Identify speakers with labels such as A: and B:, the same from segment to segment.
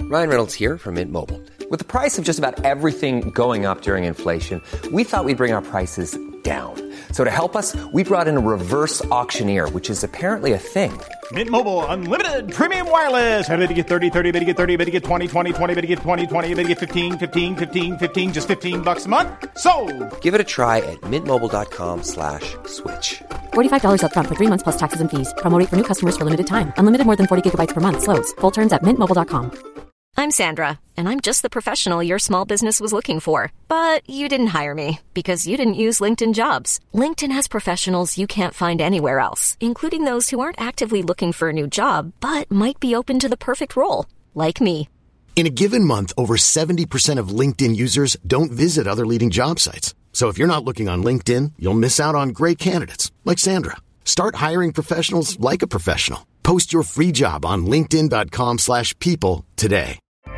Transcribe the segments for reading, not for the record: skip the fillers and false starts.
A: Ryan Reynolds here from Mint Mobile. With the price of just about everything going up during inflation, we thought we'd bring our prices down. So to help us, we brought in a reverse auctioneer, which is apparently a thing.
B: Mint Mobile Unlimited Premium Wireless. How to get 30, 30, bit to get 30, bit to get 20, 20, 20, bit to get 20, 20, bit to get 15, 15, 15, 15, just $15 a month? Sold!
A: Give it a try at mintmobile.com/switch.
C: $45 up front for 3 months plus taxes and fees. Promo rate for new customers for limited time. Unlimited more than 40 gigabytes per month. Slows full terms at mintmobile.com.
D: I'm Sandra, and I'm just the professional your small business was looking for. But you didn't hire me because you didn't use LinkedIn Jobs. LinkedIn has professionals you can't find anywhere else, including those who aren't actively looking for a new job, but might be open to the perfect role, like me.
E: In a given month, over 70% of LinkedIn users don't visit other leading job sites. So if you're not looking on LinkedIn, you'll miss out on great candidates like Sandra. Start hiring professionals like a professional. Post your free job on linkedin.com/people today.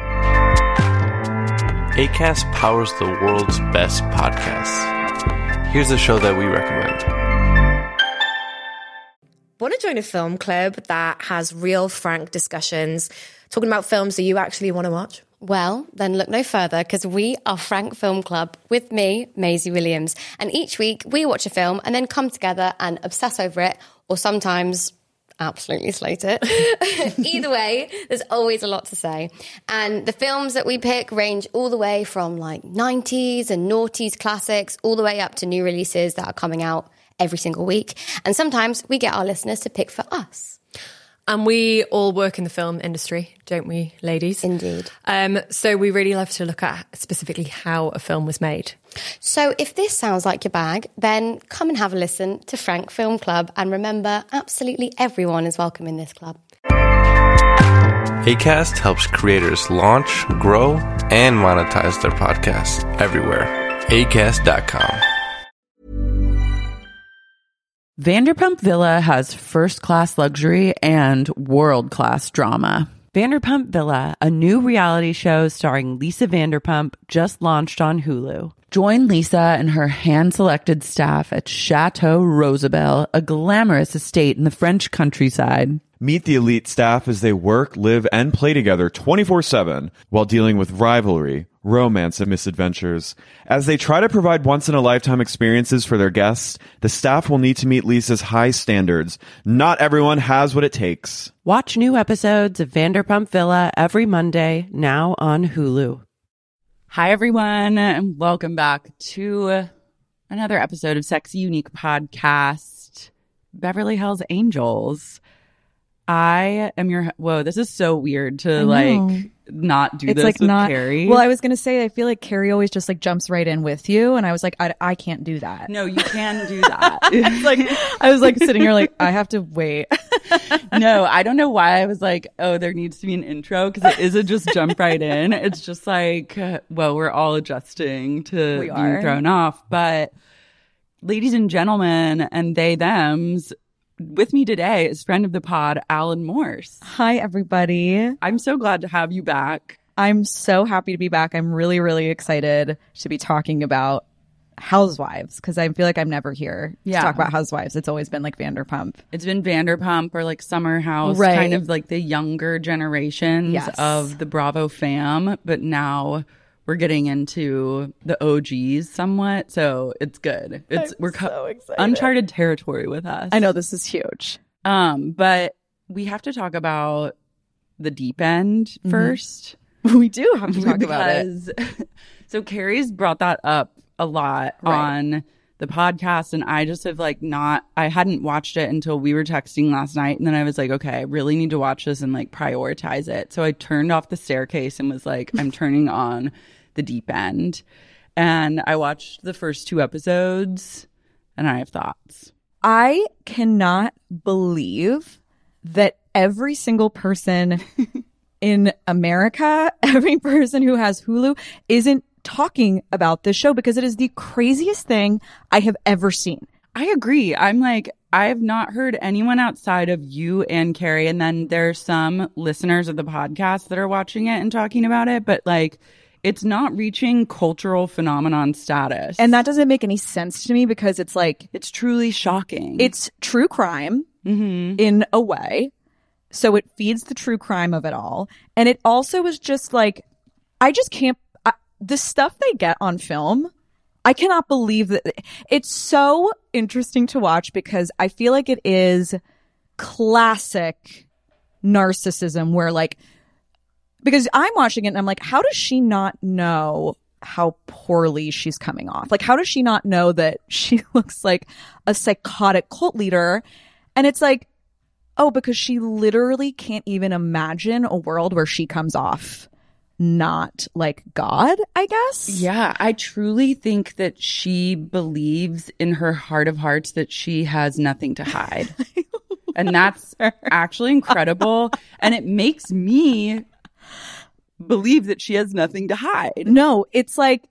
F: Acast powers the world's best podcasts. Here's a show that we recommend.
G: Want to join a film club that has real, frank discussions, talking about films that you actually want to watch?
H: Well, then look no further, because we are Frank Film Club with me, Maisie Williams. And each week we watch a film and then come together and obsess over it, or sometimes absolutely slate it. Either way, there's always a lot to say. And the films that we pick range all the way from like 90s and noughties classics all the way up to new releases that are coming out every single week. And sometimes we get our listeners to pick for us.
G: And we all work in the film industry, don't we, ladies?
H: Indeed.
G: So we really love to look at specifically how a film was made.
H: So if this sounds like your bag, then come and have a listen to Frank Film Club. And remember, absolutely everyone is welcome in this club.
F: Acast helps creators launch, grow, and monetize their podcasts everywhere. Acast.com.
I: Vanderpump Villa has first-class luxury and world-class drama. Vanderpump Villa, a new reality show starring Lisa Vanderpump, just launched on Hulu. Join Lisa and her hand-selected staff at Chateau Rosabelle, a glamorous estate in the French countryside.
J: Meet the elite staff as they work, live, and play together 24/7 while dealing with rivalry, romance, and misadventures. As they try to provide once-in-a-lifetime experiences for their guests, the staff will need to meet Lisa's high standards. Not everyone has what it takes.
I: Watch new episodes of Vanderpump Villa every Monday, now on Hulu. Hi, everyone, and welcome back to another episode of Sexy Unique Podcast, Beverly Hills Angels. I am your... Whoa, this is so weird to, not do this with Carrie.
K: Well, I was going to say, I feel like Carrie always just, jumps right in with you, and I was like, I can't do that.
I: No, you can do that.
K: I was, sitting here I have to wait.
I: No, I don't know why I was like, oh, there needs to be an intro, because it isn't just jump right in. It's just we're all adjusting to being thrown off. But ladies and gentlemen, and they, thems... with me today is friend of the pod, Alan Morse.
K: Hi, everybody.
I: I'm so glad to have you back.
K: I'm so happy to be back. I'm really, really excited to be talking about Housewives, because I feel like I'm never here to talk about Housewives. It's always been Vanderpump.
I: It's been Vanderpump or Summer House,
K: right.
I: Kind of the younger generations of the Bravo fam. But now we're getting into the OGs somewhat, so it's good. We're so excited. Uncharted territory with us.
K: I know, this is huge.
I: But we have to talk about the deep end first.
K: We do have to talk about it.
I: So Carrie's brought that up a lot on the podcast, and I just have I hadn't watched it until we were texting last night, and then I was like, okay, I really need to watch this and prioritize it. So I turned off The Staircase and was like, I'm turning on the deep end. And I watched the first 2 episodes, and I have thoughts.
K: I cannot believe that every single person in America, every person who has Hulu, isn't talking about this show, because it is the craziest thing I have ever seen.
I: I agree. I'm I have not heard anyone outside of you and Carrie, and then there's some listeners of the podcast that are watching it and talking about it, but it's not reaching cultural phenomenon status.
K: And that doesn't make any sense to me, because it's
I: truly shocking.
K: It's true crime in a way So it feeds the true crime of it all. And it also is just like, I just can't, the stuff they get on film, I cannot believe that. It's so interesting to watch because I feel like it is classic narcissism where like, because I'm watching it and I'm like, how does she not know how poorly she's coming off? Like, how does she not know that she looks like a psychotic cult leader? And it's like, oh, because she literally can't even imagine a world where she comes off not like God, I guess.
I: Yeah, I truly think that she believes in her heart of hearts that she has nothing to hide. And that's actually incredible. And it makes me believe that she has nothing to hide.
K: No, it's like,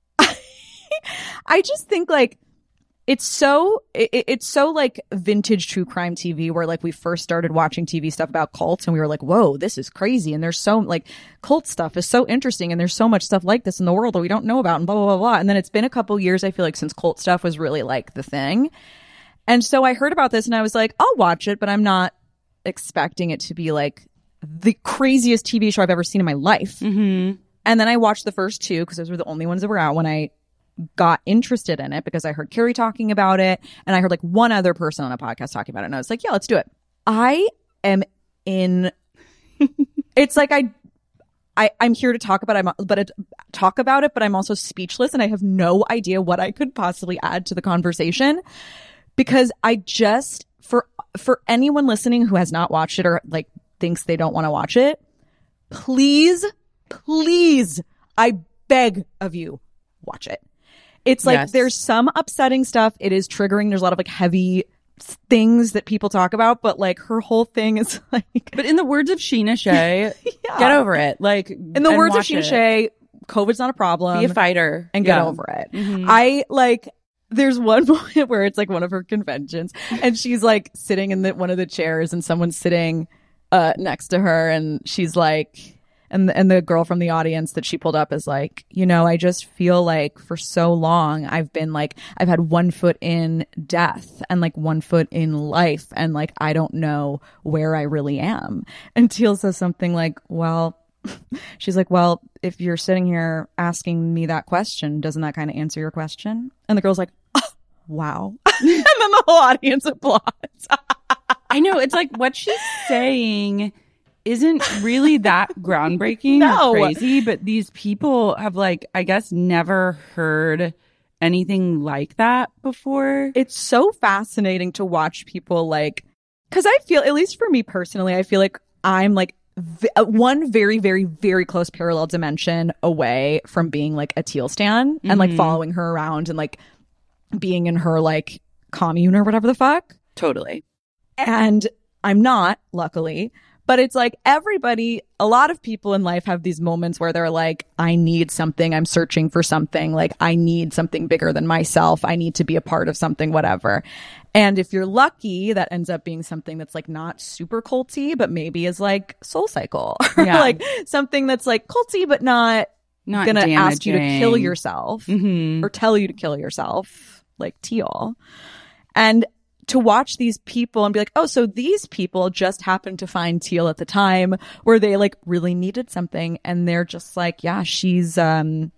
K: I just think like, it's so like vintage true crime TV where like we first started watching TV stuff about cults and we were like, whoa, this is crazy. And there's so like cult stuff is so interesting and there's so much stuff like this in the world that we don't know about and blah, blah, blah, blah. And then it's been a couple years, I feel like, since cult stuff was really like the thing. And so I heard about this and I was like, I'll watch it, but I'm not expecting it to be like the craziest TV show I've ever seen in my life.
I: Mm-hmm.
K: And then I watched the first two because those were the only ones that were out when I got interested in it because I heard Carrie talking about it and I heard like one other person on a podcast talking about it and I was like, yeah, let's do it. I am in it's like I'm here to talk about it, but I'm also speechless and I have no idea what I could possibly add to the conversation because I just for anyone listening who has not watched it or like thinks they don't want to watch it, please, I beg of you, watch it. It's like there's some upsetting stuff. It is triggering. There's a lot of like heavy things that people talk about, but like her whole thing is like.
I: But in the words of Sheena Shea, get over it. Like
K: in the words of Sheena Shea, COVID's not a problem.
I: Be a fighter
K: and get over it. Mm-hmm. I like. There's one moment where it's like one of her conventions, and she's like sitting in one of the chairs, and someone's sitting next to her, and she's like. And the girl from the audience that she pulled up is like, you know, I just feel like for so long I've been like, I've had 1 foot in death and like 1 foot in life. And like, I don't know where I really am. And Teal says something like, well, she's like, well, if you're sitting here asking me that question, doesn't that kind of answer your question? And the girl's like, oh, wow. And then the whole audience applauds.
I: I know. It's like what she's saying isn't really that groundbreaking or crazy, but these people have like, I guess, never heard anything like that before.
K: It's so fascinating to watch people like, because I feel, at least for me personally, I feel like I'm like one very, very, very close parallel dimension away from being like a Teal stan and like following her around and like being in her like commune or whatever the fuck.
I: Totally.
K: And I'm not, luckily. But it's like everybody, a lot of people in life have these moments where they're like, I need something. I'm searching for something. Like, I need something bigger than myself. I need to be a part of something, whatever. And if you're lucky, that ends up being something that's like not super culty, but maybe is like Soul Cycle. Or like something that's like culty, but not going to ask you to kill yourself or tell you to kill yourself, like Teal. And to watch these people and be like, oh, so these people just happened to find Teal at the time where they like really needed something. And they're just like, yeah, she's different.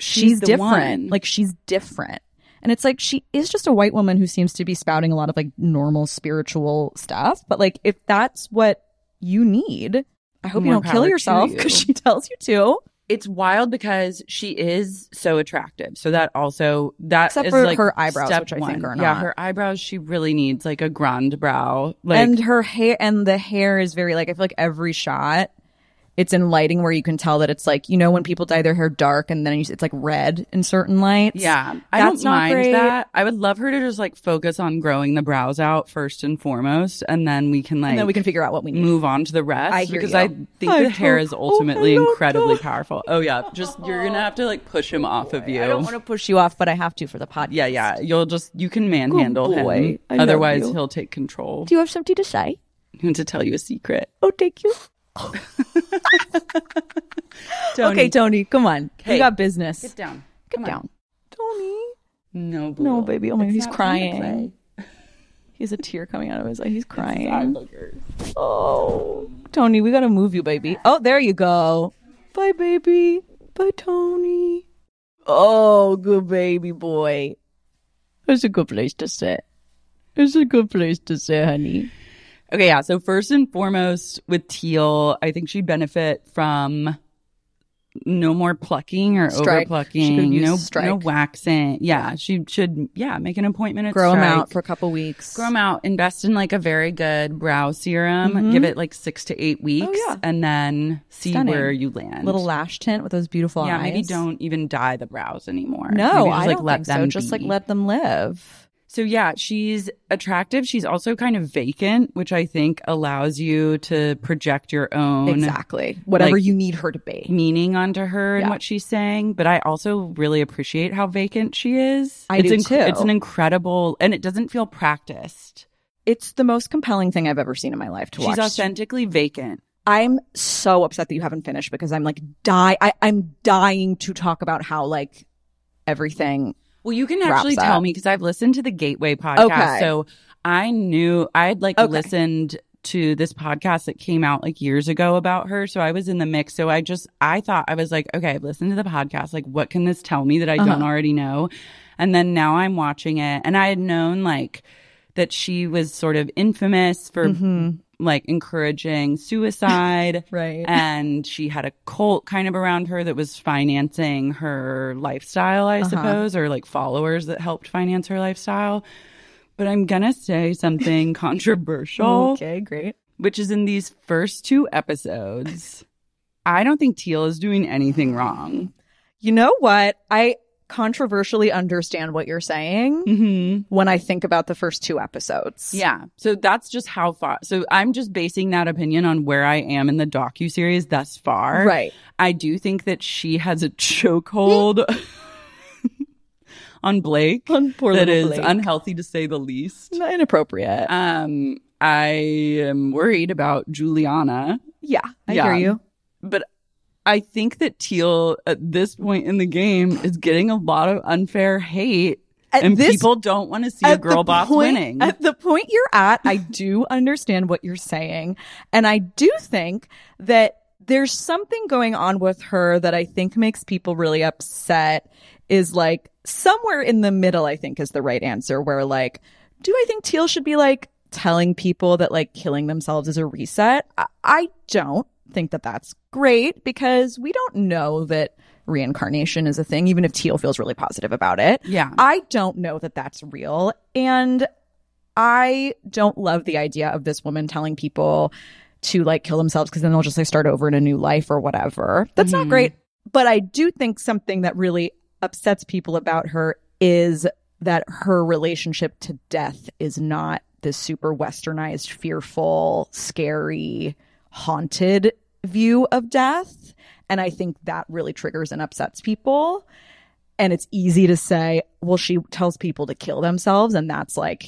I: One.
K: Like she's different. And it's like, she is just a white woman who seems to be spouting a lot of like normal spiritual stuff. But like, if that's what you need, I hope you don't kill yourself because she tells you to.
I: It's wild because she is so attractive. So that also, that
K: except
I: is
K: for
I: like
K: her eyebrows,
I: step
K: which I
I: one.
K: think are not.
I: Yeah, her eyebrows, she really needs like a grande brow. Like,
K: and her hair, and the hair is very like, I feel like every shot, it's in lighting where you can tell that it's like, you know, when people dye their hair dark and then it's like red in certain lights.
I: Yeah, I don't mind that. I would love her to just like focus on growing the brows out first and foremost, and then we can
K: figure out what we need.
I: Move on to the rest.
K: I hear
I: because
K: you.
I: I think the hair is ultimately incredibly powerful. Oh yeah, just you're gonna have to like push him off of you.
K: I don't want to push you off, but I have to for the podcast.
I: Yeah. You can manhandle him. Otherwise, he'll take control.
K: Do you have something to say?
I: I want to tell you a secret.
K: Oh, thank you. Okay, Tony, come on. You got business.
I: Get down.
K: Get down. Tony.
I: No, Blue.
K: No, baby. Oh my God, he's crying. He has a tear coming out of his eye. He's crying. Oh, Tony, we gotta move you, baby. Oh, there you go. Bye, baby. Bye, Tony. Oh, good baby boy. It's a good place to sit. It's a good place to sit, honey.
I: Okay, yeah. So first and foremost with Teal, I think she'd benefit from no more plucking or over plucking. No waxing. Yeah, she should. Yeah, make an appointment at
K: Grow
I: Strike.
K: them out for a couple weeks.
I: Grow them out. Invest in like a very good brow serum. Give it like 6 to 8 weeks, and then see where you land.
K: Little lash tint with those beautiful eyes.
I: Yeah, maybe don't even dye the brows anymore.
K: No,
I: maybe just,
K: I don't
I: let
K: think
I: them
K: so. Just like let them live.
I: So yeah, she's attractive. She's also kind of vacant, which I think allows you to project your own
K: whatever you need her to be,
I: meaning onto her and what she's saying. But I also really appreciate how vacant she is.
K: I do too.
I: It's an incredible, and it doesn't feel practiced.
K: It's the most compelling thing I've ever seen in my life to watch.
I: She's authentically vacant.
K: I'm so upset that you haven't finished because I'm like I'm dying to talk about how like everything.
I: Well, you can actually tell me because I've listened to the Gateway podcast.
K: Okay.
I: So I knew I'd listened to this podcast that came out like years ago about her. So I was in the mix. So I thought, I was like, okay, I've listened to the podcast. Like, what can this tell me that I don't already know? And then now I'm watching it. And I had known like that she was sort of infamous for like encouraging suicide.
K: Right.
I: And she had a cult kind of around her that was financing her lifestyle, I suppose, or like followers that helped finance her lifestyle. But I'm going to say something controversial.
K: Okay, great.
I: Which is in these first 2 episodes, I don't think Teal is doing anything wrong.
K: You know what? I controversially understand what you're saying when I think about the first 2 episodes.
I: Yeah. So that's just how far. So I'm just basing that opinion on where I am in the docuseries thus far.
K: Right.
I: I do think that she has a chokehold on Blake that is
K: Blake.
I: Unhealthy to say the least.
K: Inappropriate.
I: I am worried about Juliana.
K: Yeah, I hear you.
I: But I think that Teal at this point in the game is getting a lot of unfair hate. And people don't want to see a girl boss winning.
K: At the point you're at, I do understand what you're saying. And I do think that there's something going on with her that I think makes people really upset is like somewhere in the middle, I think is the right answer, where like, do I think Teal should be like telling people that like killing themselves is a reset? I don't think that that's great because we don't know that reincarnation is a thing, even if Teal feels really positive about it.
I: Yeah.
K: I don't know that that's real. And I don't love the idea of this woman telling people to like kill themselves because then they'll just like start over in a new life or whatever. That's not great. But I do think something that really upsets people about her is that her relationship to death is not this super westernized, fearful, scary, haunted view of death. And I think that really triggers and upsets people. And it's easy to say, well, she tells people to kill themselves. And that's like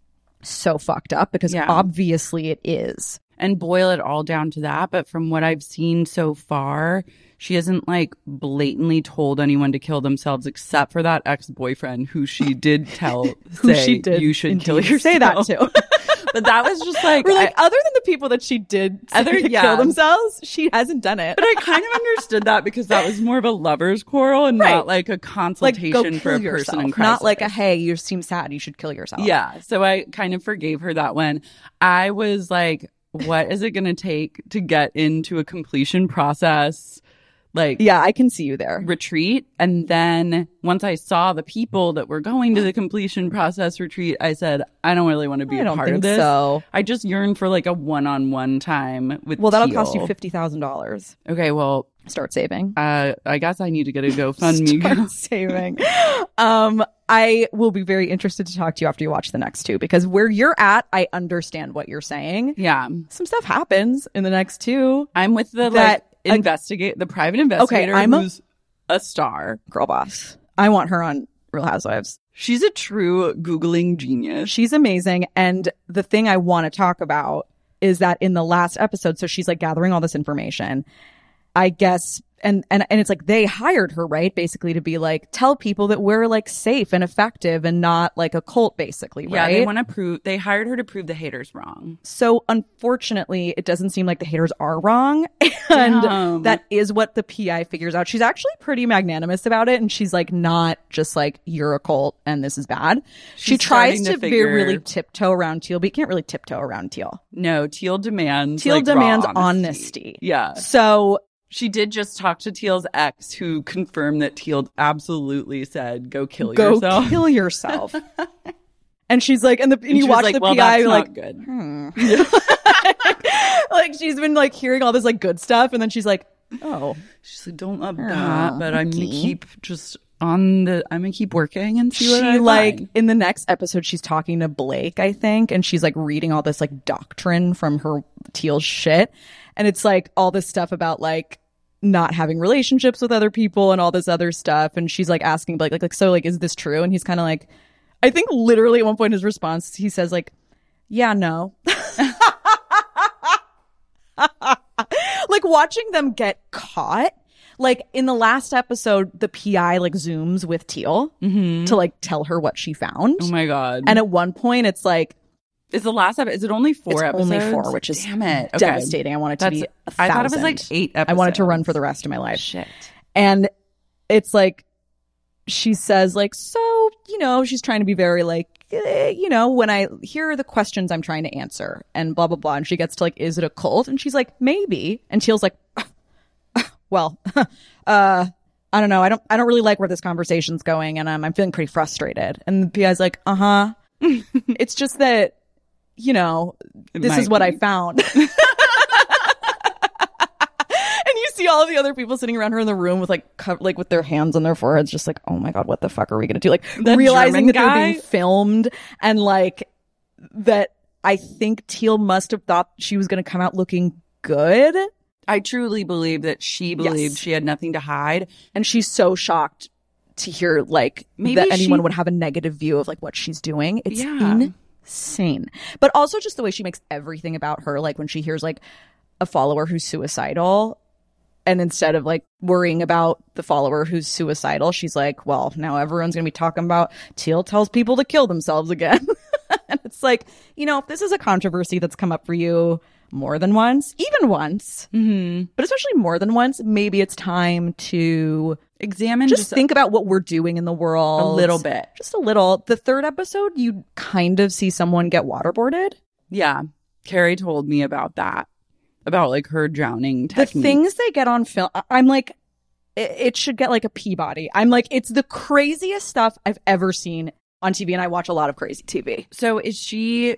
K: so fucked up because obviously it is.
I: And boil it all down to that. But from what I've seen so far, she hasn't like blatantly told anyone to kill themselves except for that ex-boyfriend who she did tell you should kill yourself.
K: Say that too.
I: But that was just like,
K: we're like, other than the people that she did kill themselves, she hasn't done it.
I: But I kind of understood that because that was more of a lover's quarrel and not like a consultation for a person in crisis.
K: Not like a, hey, you seem sad, you should kill yourself.
I: Yeah. So I kind of forgave her that one. I was like, what is it going to take to get into a completion process? Like,
K: yeah, I can see you there.
I: Retreat. And then once I saw the people that were going to the completion process retreat, I said, I don't really want to be a part of this.
K: So.
I: I just yearn for like a one-on-one time with
K: that'll
I: Teal.
K: cost you $50,000.
I: Okay, well,
K: start saving.
I: I guess I need to get a GoFundMe.
K: Start saving. I will be very interested to talk to you after you watch the next 2 because where you're at, I understand what you're saying.
I: Yeah.
K: Some stuff happens in the next 2.
I: I'm with the the private investigator who's a star.
K: Girl boss. I want her on Real Housewives.
I: She's a true Googling genius.
K: She's amazing. And the thing I want to talk about is that in the last episode, so she's like gathering all this information. I guess and it's like they hired her, right? Basically to be like, tell people that we're like safe and effective and not like a cult, basically, right?
I: Yeah, they want to prove, they hired her to prove the haters wrong.
K: So unfortunately, it doesn't seem like the haters are wrong. And that is what the PI figures out. She's actually pretty magnanimous about it. And she's like, not just like, you're a cult and this is bad. She tries to be really tiptoe around Teal, but you can't really tiptoe around Teal.
I: No, Teal demands
K: honesty.
I: Yeah.
K: So
I: she did just talk to Teal's ex, who confirmed that Teal absolutely said, go kill yourself.
K: Go kill yourself. And she's like, and you watch the
I: well,
K: PI
I: that's
K: like,
I: not good.
K: Like she's been like hearing all this like good stuff, and then she's like, oh,
I: she's like, don't love that, but I'm gonna keep I'm gonna keep working and see what I
K: like
I: find.
K: In the next episode, she's talking to Blake, I think, and she's like reading all this like doctrine from her Teal's shit, and it's like all this stuff about like not having relationships with other people and all this other stuff, and she's like asking Blake like so like is this true? And he's kind of like, I think literally at one point in his response he says like, yeah, no. Like watching them get caught, like in the last episode the PI like zooms with Teal to like tell her what she found.
I: Oh my god.
K: And at one point it's like,
I: is the last episode, is it only 4 episodes?
K: Only 4, which is
I: damn it. Okay.
K: Devastating. I want it to be 1,000.
I: I thought it was like 8 episodes.
K: I want it to run for the rest of my life.
I: Shit.
K: And it's like she says like, so, you know, she's trying to be very like, you know, when I hear the questions I'm trying to answer and blah, blah, blah. And she gets to like, is it a cult? And she's like, maybe. And Teal's like, well, I don't know. I don't really like where this conversation's going. And I'm feeling pretty frustrated. And the PI's like, it's just that, you know, this is what I found. And you see all of the other people sitting around her in the room with like with their hands on their foreheads, just like, oh my God, what the fuck are we going to do? Like realizing that they're being filmed, and like that I think Teal must have thought she was going to come out looking good.
I: I truly believe that she believed she had nothing to hide.
K: And she's so shocked to hear like
I: maybe
K: that anyone would have a negative view of like what she's doing. It's insane. But also just the way she makes everything about her, like when she hears like a follower who's suicidal, and instead of like worrying about the follower who's suicidal, she's like, well, now everyone's going to be talking about Teal tells people to kill themselves again. And it's like, you know, if this is a controversy that's come up for you more than once, even once, but especially more than once, maybe it's time to
I: examine,
K: just think about what we're doing in the world
I: a little bit.
K: Just a little. The third episode, you kind of see someone get waterboarded.
I: Yeah. Carrie told me about that, about like her drowning technique.
K: The things they get on film, I'm like, it should get like a Peabody. I'm like, it's the craziest stuff I've ever seen on TV, and I watch a lot of crazy TV.
I: So is she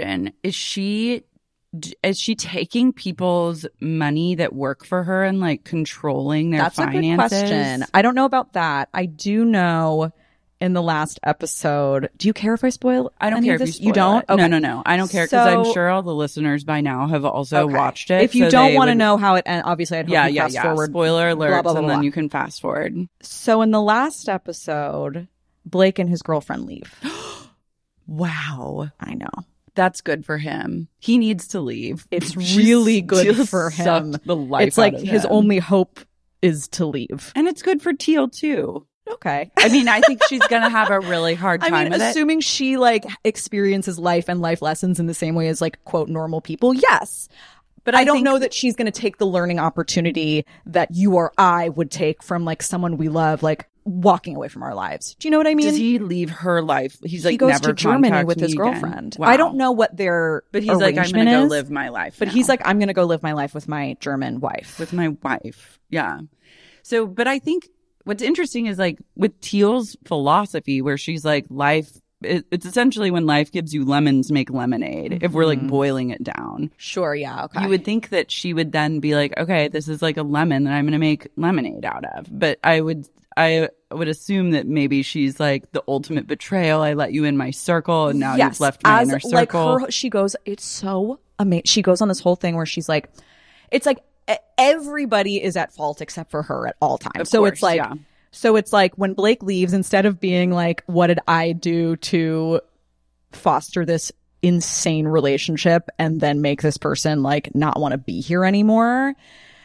I: taking people's money that work for her and like controlling their finances?
K: That's a good question. I don't know about that. I do know in the last episode, do you care if I spoil?
I: I don't care if you spoil.
K: You don't?
I: Okay. No. I don't care, because I'm sure all the listeners by now have also watched it.
K: If you don't want to know how it ends, obviously I'd hope you fast forward.
I: Spoiler alert,
K: blah, blah, blah,
I: and
K: blah.
I: then you can fast forward.
K: So in the last episode, Blake and his girlfriend leave.
I: Wow.
K: I know.
I: That's good for him. He needs to leave.
K: It's really good for him.
I: The life
K: it's like
I: out of
K: his
I: him.
K: only hope is to leave.
I: And it's good for Teal too.
K: Okay.
I: I mean, I think she's going to have a really hard time with
K: assuming she like experiences life and life lessons in the same way as like quote normal people. Yes. But I don't know that she's going to take the learning opportunity that you or I would take from like someone we love, like walking away from our lives. Do you know what I mean?
I: Does he leave her life? He's like,
K: he goes
I: never
K: to Germany
I: contact
K: with
I: me
K: his
I: again.
K: girlfriend.
I: Wow.
K: I don't know what their
I: But he's like, I'm going to go live my life.
K: But
I: now.
K: he's like, I'm going to go live my life with my German wife.
I: With my wife. Yeah. So, but I think what's interesting is like with Teal's philosophy, where she's like, life, it's essentially when life gives you lemons, make lemonade, if we're like boiling it down.
K: Sure, yeah, okay.
I: You would think that she would then be like, okay, this is like a lemon that I'm going to make lemonade out of. But I would assume that maybe she's like the ultimate betrayal. I let you in my circle, and now you've left my inner circle.
K: Like she goes, it's so amazing. She goes on this whole thing where she's like, it's like everybody is at fault except for her at all times. So it's like, so it's like when Blake leaves, instead of being like, what did I do to foster this insane relationship and then make this person like not want to be here anymore?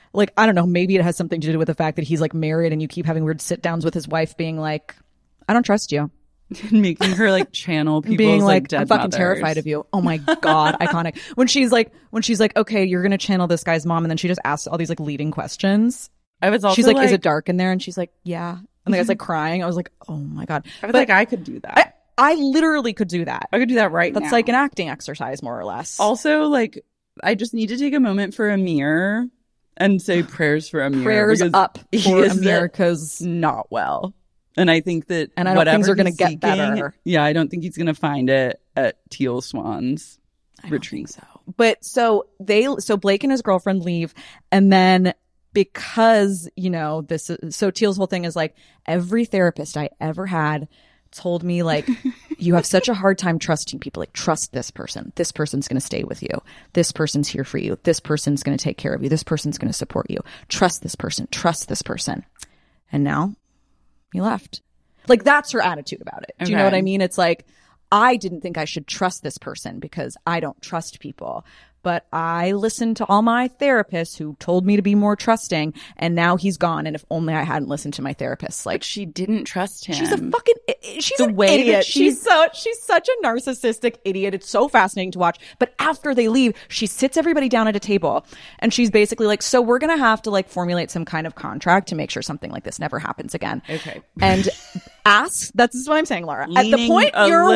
K: like, I don't know, maybe it has something to do with the fact that he's like married and you keep having weird sit downs with his wife being like, I don't trust you.
I: Making her like channel people's
K: being like
I: dead
K: I'm fucking
I: mothers.
K: terrified of you. Oh my God, iconic. When she's like, okay, you're going to channel this guy's mom. And then she just asks all these like leading questions.
I: I was also
K: she's like, is it dark in there? And she's like, yeah. And the guy's like crying. I was like, oh my God.
I: I was like, I could do that.
K: I literally could do that.
I: I could do that right now.
K: That's like an acting exercise, more or less.
I: Also, like, I just need to take a moment for Amir and say prayers for Amir.
K: Prayers up for America's
I: not well. And I think that
K: and I don't think things are going to get better.
I: Yeah, I don't think he's going to find it at Teal Swan's retreat.
K: So. But so Blake and his girlfriend leave, and then because, you know, so Teal's whole thing is like, every therapist I ever had told me, like, you have such a hard time trusting people. Like, trust this person. This person's going to stay with you. This person's here for you. This person's going to take care of you. This person's going to support you. Trust this person. Trust this person. And now he left. Like, that's her attitude about it. Do you know what I mean? It's like, I didn't think I should trust this person because I don't trust people. But I listened to all my therapists who told me to be more trusting, and now he's gone. And if only I hadn't listened to my therapist. Like,
I: but she didn't trust him.
K: She's an idiot. She's such a narcissistic idiot. It's so fascinating to watch. But after they leave, she sits everybody down at a table, and she's basically like, so we're going to have to like formulate some kind of contract to make sure something like this never happens again.
I: Okay.
K: And that's what I'm saying, Laura.
I: Leaning
K: at the point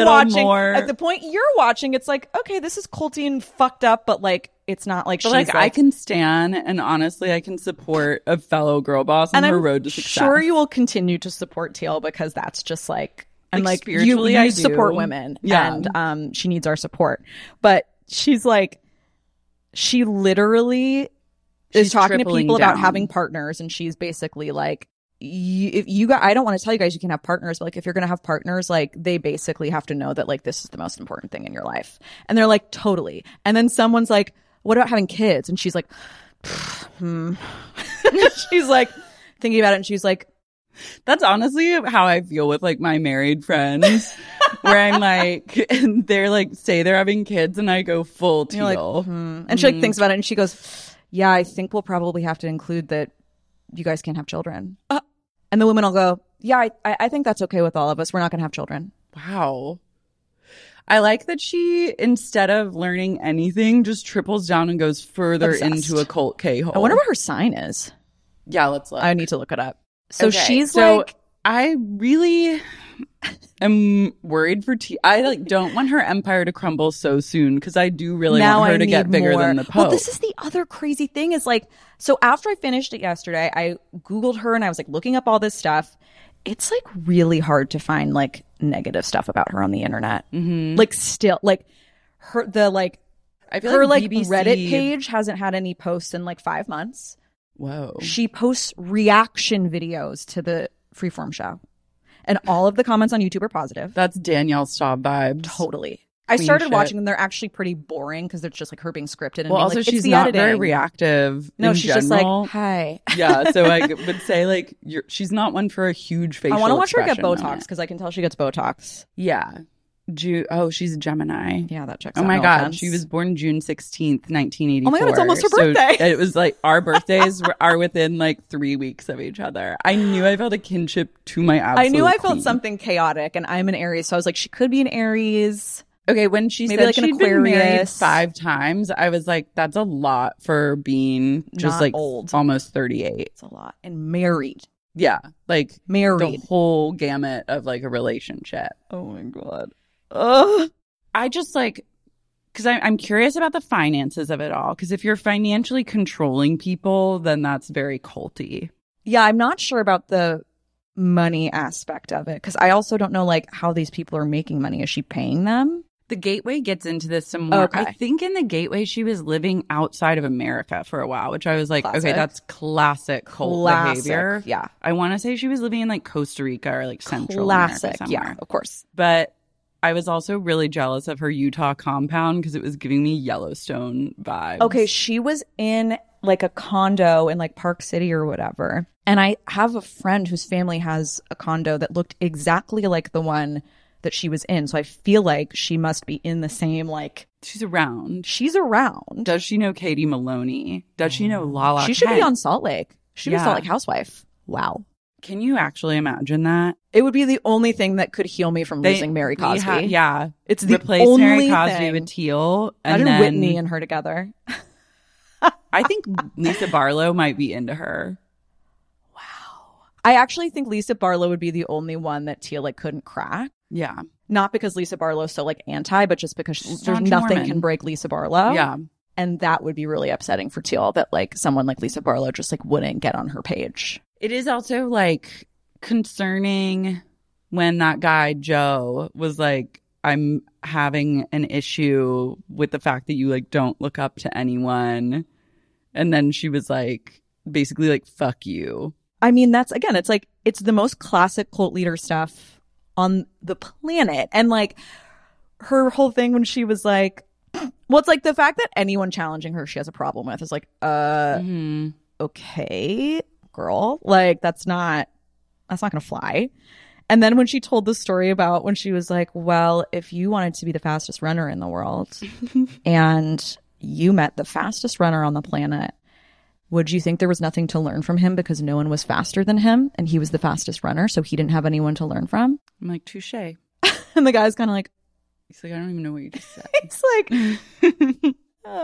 K: you're watching, it's like, okay, this is culty and fucked up, but like, it's not like she's like,
I: I can stand, and honestly, I can support a fellow girl boss on her road to success.
K: Sure, you will continue to support Teal because that's just like, and like
I: spiritually,
K: you support women, and she needs our support. But she's like, she literally is talking to people about having partners, and she's basically like, if you guys, I don't want to tell you guys you can have partners, but like, if you're going to have partners, like, they basically have to know that like this is the most important thing in your life. And they're like, totally. And then someone's like, what about having kids? And she's like, she's like thinking about it, and she's like,
I: that's honestly how I feel with like my married friends, where I'm like, and they're like, say they're having kids, and I go full Teal.
K: Like, and she like thinks about it, and she goes, yeah, I think we'll probably have to include that you guys can't have children. And the women will go, yeah, I think that's okay with all of us. We're not going to have children.
I: Wow. I like that she, instead of learning anything, just triples down and goes further into a cult K-hole.
K: I wonder what her sign is.
I: Yeah, let's look.
K: I need to look it up. So she's like,
I: I really am worried for I like don't want her empire to crumble so soon, because I do really want her to get bigger than the Pope.
K: Well, this is the other crazy thing is like, so after I finished it yesterday, I Googled her and I was like looking up all this stuff. It's like really hard to find like negative stuff about her on the internet. Mm-hmm. Like still like her, I feel her like BBC... Reddit page hasn't had any posts in like 5 months.
I: Whoa.
K: She posts reaction videos to the Freeform show. And all of the comments on YouTube are positive.
I: That's Danielle Staub vibes.
K: Totally. I started watching them. They're actually pretty boring because they're just like her being scripted. And
I: well, also
K: like,
I: she's not very reactive.
K: No, she's
I: general.
K: Just like, hi.
I: Yeah, so I would say like she's not one for a huge facial.
K: I want to watch her get
I: Botox
K: moment. Because I can tell she gets Botox.
I: Yeah. She's a Gemini.
K: Yeah, that checks out.
I: Oh my
K: no
I: God.
K: offense.
I: She was born June 16th, 1984.
K: Oh my God, it's almost her birthday.
I: So it was like our birthdays are within like 3 weeks of each other. I knew I felt a kinship to my absolute
K: I knew I felt
I: queen.
K: Something chaotic, and I'm an Aries, so I was like, she could be an Aries.
I: Okay, when she
K: maybe
I: said
K: like
I: she'd been married 5 times, I was like, that's a lot for being just
K: not
I: like
K: old.
I: Almost 38.
K: It's a lot. And married.
I: Yeah, like
K: married.
I: The whole gamut of like a relationship.
K: Oh my God.
I: Ugh. I just like, because I'm curious about the finances of it all. Because if you're financially controlling people, then that's very culty.
K: Yeah, I'm not sure about the money aspect of it. Because I also don't know like how these people are making money. Is she paying them?
I: The Gateway gets into this some more.
K: Okay.
I: I think in the Gateway, she was living outside of America for a while, which I was like, okay, that's classic cult behavior.
K: Yeah.
I: I want to say she was living in like Costa Rica or like Central
K: America
I: somewhere.
K: Yeah, of course.
I: But I was also really jealous of her Utah compound because it was giving me Yellowstone vibes.
K: Okay, she was in like a condo in like Park City or whatever. And I have a friend whose family has a condo that looked exactly like the one that she was in. So I feel like she must be in the same like
I: She's around.
K: She's around.
I: Does she know Katie Maloney? Does she know Lala
K: She should be
I: Kent?
K: on Salt Lake. She should be Salt Lake housewife. Wow.
I: Can you actually imagine that?
K: It would be the only thing that could heal me from losing Mary Cosby.
I: Yeah.
K: It's the
I: Replace
K: only
I: Mary Cosby
K: thing.
I: with Teal. And
K: Imagine
I: then
K: Whitney and her together.
I: I think Lisa Barlow might be into her.
K: I actually think Lisa Barlow would be the only one that Teal like couldn't crack.
I: Yeah.
K: Not because Lisa Barlow's so like anti, but just because there's
I: Staunch
K: nothing
I: Mormon.
K: can break Lisa Barlow.
I: Yeah.
K: And that would be really upsetting for Teal that like someone like Lisa Barlow just like wouldn't get on her page.
I: It is also like concerning when that guy Joe was like, I'm having an issue with the fact that you like don't look up to anyone. And then she was like, basically like, fuck you.
K: I mean, that's again, it's like it's the most classic cult leader stuff on the planet. And like her whole thing when she was like, well, it's like the fact that anyone challenging her she has a problem with is like, okay, girl, like that's not gonna fly. And then when she told the story about when she was like, well, if you wanted to be the fastest runner in the world and you met the fastest runner on the planet, would you think there was nothing to learn from him because no one was faster than him and he was the fastest runner, so he didn't have anyone to learn from?
I: I'm like, touche.
K: And the guy's kind of like,
I: he's like, I don't even know what you just said.
K: It's like,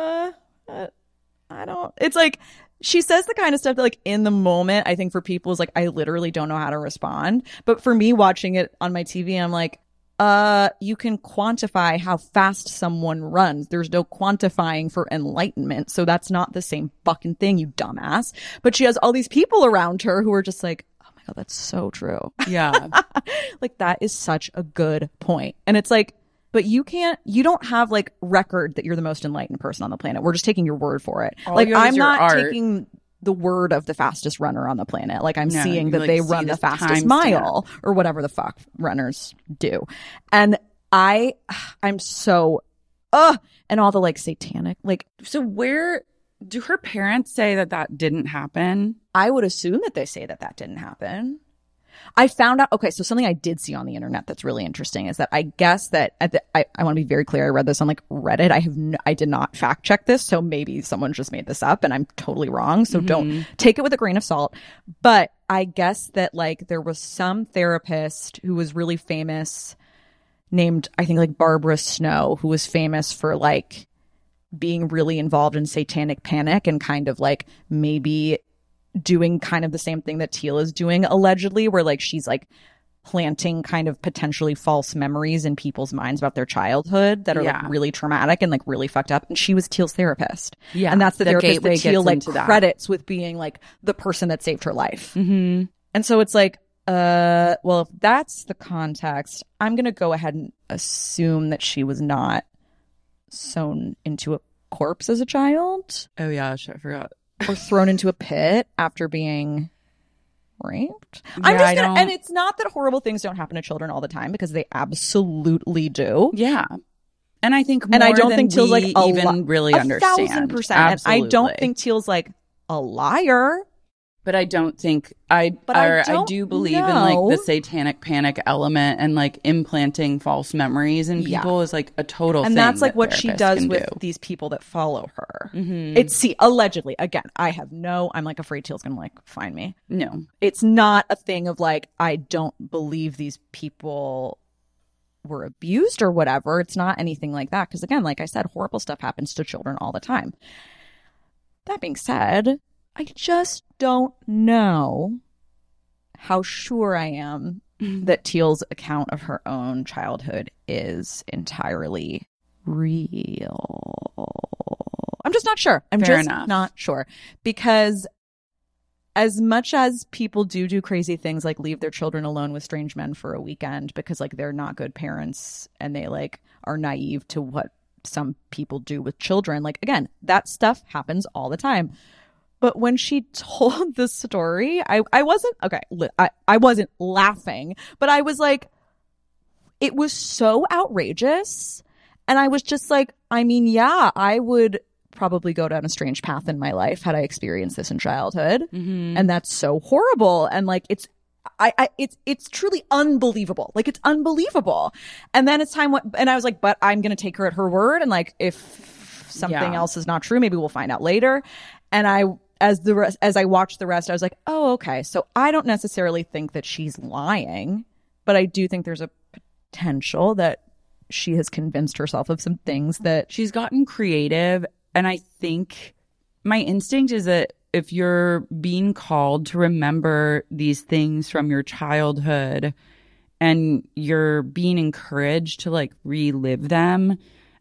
K: I don't. It's like she says the kind of stuff that, like, in the moment, I think for people is like, I literally don't know how to respond. But for me, watching it on my TV, I'm like, you can quantify how fast someone runs. There's no quantifying for enlightenment. So that's not the same fucking thing, you dumbass. But she has all these people around her who are just like, oh my God, that's so true.
I: Yeah.
K: Like, that is such a good point. And it's like, but you don't have like record that you're the most enlightened person on the planet. We're just taking your word for it.
I: All
K: like,
I: you have
K: I'm
I: is your
K: not
I: art.
K: taking the word of the fastest runner on the planet. Like, I'm
I: No,
K: seeing
I: you,
K: that
I: like,
K: they
I: see
K: run
I: the
K: the fastest
I: timestamp.
K: mile or whatever the fuck runners do. And I'm so, and all the like satanic, like,
I: So where do her parents say that didn't happen?
K: I would assume that they say that didn't happen. I found out, okay, so something I did see on the internet that's really interesting is that I guess that I want to be very clear. I read this on like Reddit. I did not fact check this, so maybe someone just made this up and I'm totally wrong. So don't take it with a grain of salt. But I guess that like there was some therapist who was really famous named, I think, like Barbara Snow, who was famous for like being really involved in satanic panic and kind of like maybe doing kind of the same thing that Teal is doing allegedly, where like she's like planting kind of potentially false memories in people's minds about their childhood that are like really traumatic and like really fucked up. And she was Teal's therapist.
I: Yeah.
K: And that's the therapist
I: Gateway
K: that Teal
I: gets
K: like
I: into that.
K: credits with being like the person that saved her life.
I: Mm-hmm.
K: And so it's like, well, if that's the context, I'm going to go ahead and assume that she was not sewn into a corpse as a child.
I: Oh yeah, shit, I forgot.
K: Or thrown into a pit after being raped.
I: Yeah,
K: And it's not that horrible things don't happen to children all the time, because they absolutely do.
I: Yeah. And I think more
K: And I don't
I: than
K: think Teal's
I: we
K: like
I: even really understand.
K: 1,000%.
I: Absolutely.
K: And I don't think Teal's like a liar.
I: But I don't think I do believe in like the satanic panic element and like implanting false memories in people is like a total
K: and
I: thing.
K: that's like
I: that
K: what she
I: therapists
K: does
I: can
K: with
I: do.
K: these people that follow her.
I: Mm-hmm.
K: Allegedly, again, I'm like afraid Teal's gonna like find me.
I: No.
K: It's not a thing of like, I don't believe these people were abused or whatever. It's not anything like that. Because again, like I said, horrible stuff happens to children all the time. That being said, I just don't know how sure I am that Teal's account of her own childhood is entirely real. I'm just not sure. I'm
I: Fair
K: just
I: enough.
K: not sure. Because as much as people do crazy things like leave their children alone with strange men for a weekend because like they're not good parents and they like are naive to what some people do with children, like again, that stuff happens all the time. But when she told the story, I wasn't, okay, I wasn't laughing, but I was like, it was so outrageous. And I was just like, I mean, yeah, I would probably go down a strange path in my life had I experienced this in childhood.
I: Mm-hmm.
K: And that's so horrible. And like, it's truly unbelievable. Like, it's unbelievable. And then it's time, and I was like, but I'm going to take her at her word. And like, if something else is not true, maybe we'll find out later. And as I watched the rest, I was like, oh, okay. So I don't necessarily think that she's lying, but I do think there's a potential that she has convinced herself of some things that
I: she's gotten creative. And I think my instinct is that if you're being called to remember these things from your childhood and you're being encouraged to like relive them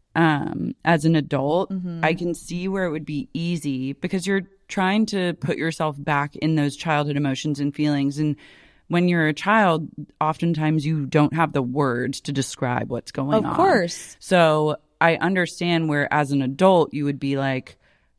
I: as an adult, I can see where it would be easy because you're trying to put yourself back in those childhood emotions and feelings. And when you're a child, oftentimes you don't have the words to describe what's going on.
K: Of course.
I: So I understand where as an adult you would be like,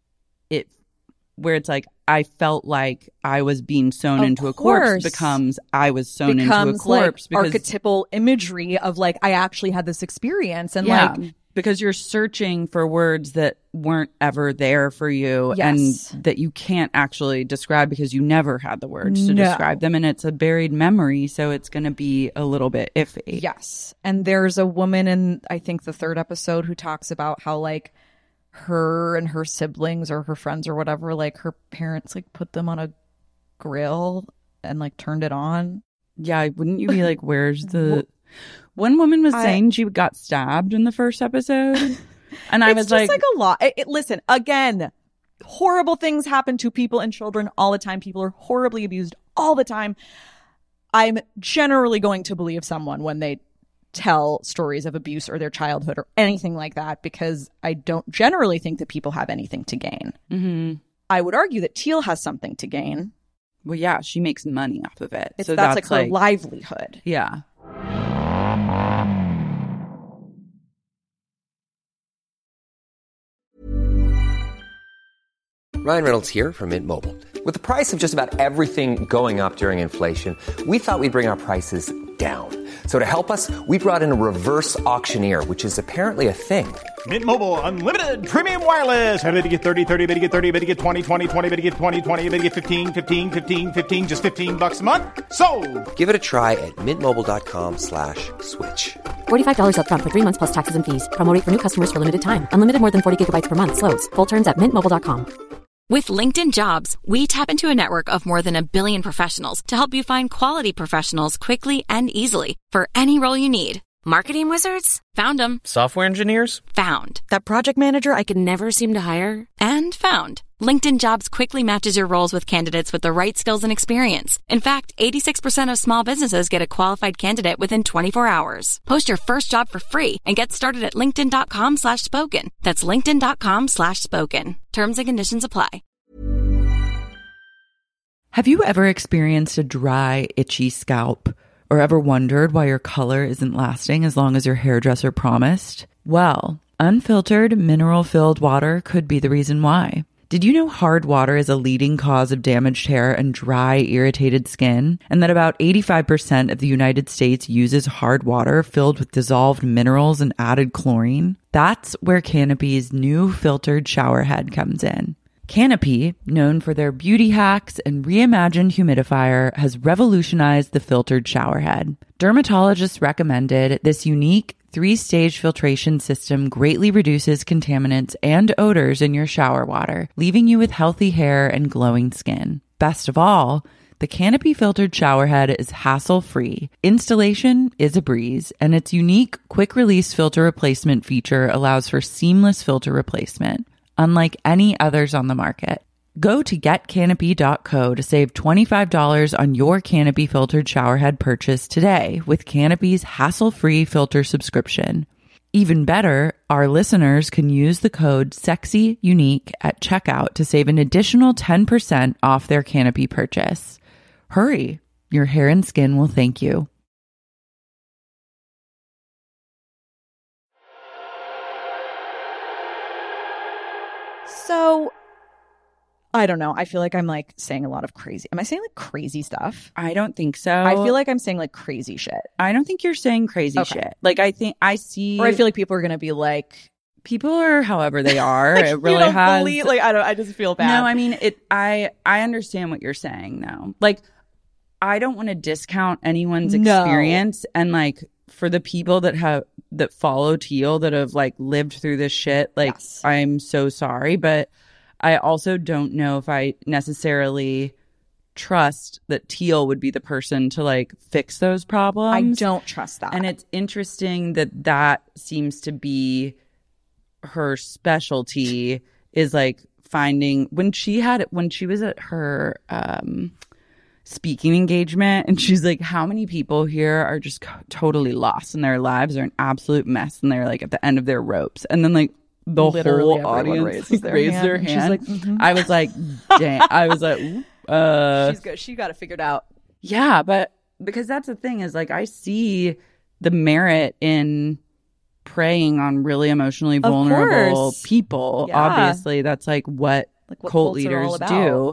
I: where it's like, I felt like I was being sewn into a corpse becomes I was sewn into a corpse.
K: Like archetypal imagery of like, I actually had this experience. And like,
I: because you're searching for words that weren't ever there for you and that you can't actually describe because you never had the words to describe them. And it's a buried memory. So it's going to be a little bit iffy.
K: Yes. And there's a woman in, I think, the 3rd episode who talks about how like her and her siblings or her friends or whatever, like her parents like put them on a grill and like turned it on.
I: Yeah. Wouldn't you be like, where's the... One woman was saying she got stabbed in the 1st episode. And I was
K: just like a lot. Listen, again, horrible things happen to people and children all the time. People are horribly abused all the time. I'm generally going to believe someone when they tell stories of abuse or their childhood or anything like that, because I don't generally think that people have anything to gain.
I: Mm-hmm.
K: I would argue that Teal has something to gain.
I: Well, yeah, she makes money off of it.
K: So that's like her livelihood.
I: Yeah.
A: Ryan Reynolds here from Mint Mobile. With the price of just about everything going up during inflation, we thought we'd bring our prices down. So to help us, we brought in a reverse auctioneer, which is apparently a thing.
B: Mint Mobile Unlimited Premium Wireless. How to get 30, 30, bit to get 30, bit to get 20, 20, 20, bit to get 20, 20, bit to get 15, 15, 15, 15, just $15 a month? Sold!
A: Give it a try at mintmobile.com/switch.
C: $45 up front for 3 months plus taxes and fees. Promo rate for new customers for limited time. Unlimited more than 40 gigabytes per month. Slows full terms at mintmobile.com.
L: With LinkedIn Jobs, we tap into a network of more than 1 billion professionals to help you find quality professionals quickly and easily for any role you need. Marketing wizards? Found them.
F: Software engineers?
L: Found. That project manager I could never seem to hire? And found. LinkedIn Jobs quickly matches your roles with candidates with the right skills and experience. In fact, 86% of small businesses get a qualified candidate within 24 hours. Post your first job for free and get started at linkedin.com/spoken. That's linkedin.com/spoken. Terms and conditions apply.
I: Have you ever experienced a dry, itchy scalp? Or ever wondered why your color isn't lasting as long as your hairdresser promised? Well, unfiltered, mineral-filled water could be the reason why. Did you know hard water is a leading cause of damaged hair and dry, irritated skin? And that about 85% of the United States uses hard water filled with dissolved minerals and added chlorine? That's where Canopy's new filtered shower head comes in. Canopy, known for their beauty hacks and reimagined humidifier, has revolutionized the filtered shower head. Dermatologists recommended this unique 3-stage filtration system greatly reduces contaminants and odors in your shower water, leaving you with healthy hair and glowing skin. Best of all, the Canopy filtered shower head is hassle-free. Installation is a breeze, and its unique quick-release filter replacement feature allows for seamless filter replacement, unlike any others on the market. Go to getcanopy.co to save $25 on your Canopy filtered showerhead purchase today with Canopy's hassle-free filter subscription. Even better, our listeners can use the code SEXYUNIQUE at checkout to save an additional 10% off their Canopy purchase. Hurry, your hair and skin will thank you.
K: So, I don't know. I feel like I'm like saying a lot of crazy. Am I saying like crazy stuff?
I: I don't think so.
K: I feel like I'm saying like crazy shit.
I: I don't think you're saying crazy shit. Like I think I see,
K: or I feel like people are gonna be like,
I: people are however they are.
K: like,
I: it really
K: you don't
I: has.
K: Like I just feel bad.
I: No, I mean it. I understand what you're saying now. Like I don't want to discount anyone's
K: No.
I: experience, and like for the people that follow Teal that have like lived through this shit, like
K: Yes.
I: I'm so sorry, but I also don't know if I necessarily trust that Teal would be the person to like fix those problems.
K: I don't trust that.
I: And it's interesting that seems to be her specialty, is like finding when she was at her speaking engagement, and she's like, how many people here are just totally lost in their lives, are an absolute mess, and they're like at the end of their ropes, and then like the
K: Literally
I: whole
K: everyone
I: audience
K: raises their
I: raised
K: hand,
I: their
K: and she's
I: hand.
K: like, mhm.
I: I was like, dang. I was like,
K: She's good. She got it figured out.
I: yeah, but because that's the thing, is like I see the merit in preying on really emotionally vulnerable
K: course.
I: people.
K: Yeah.
I: Obviously, that's like what
K: What
I: cult
K: cults are all
I: leaders
K: about.
I: do.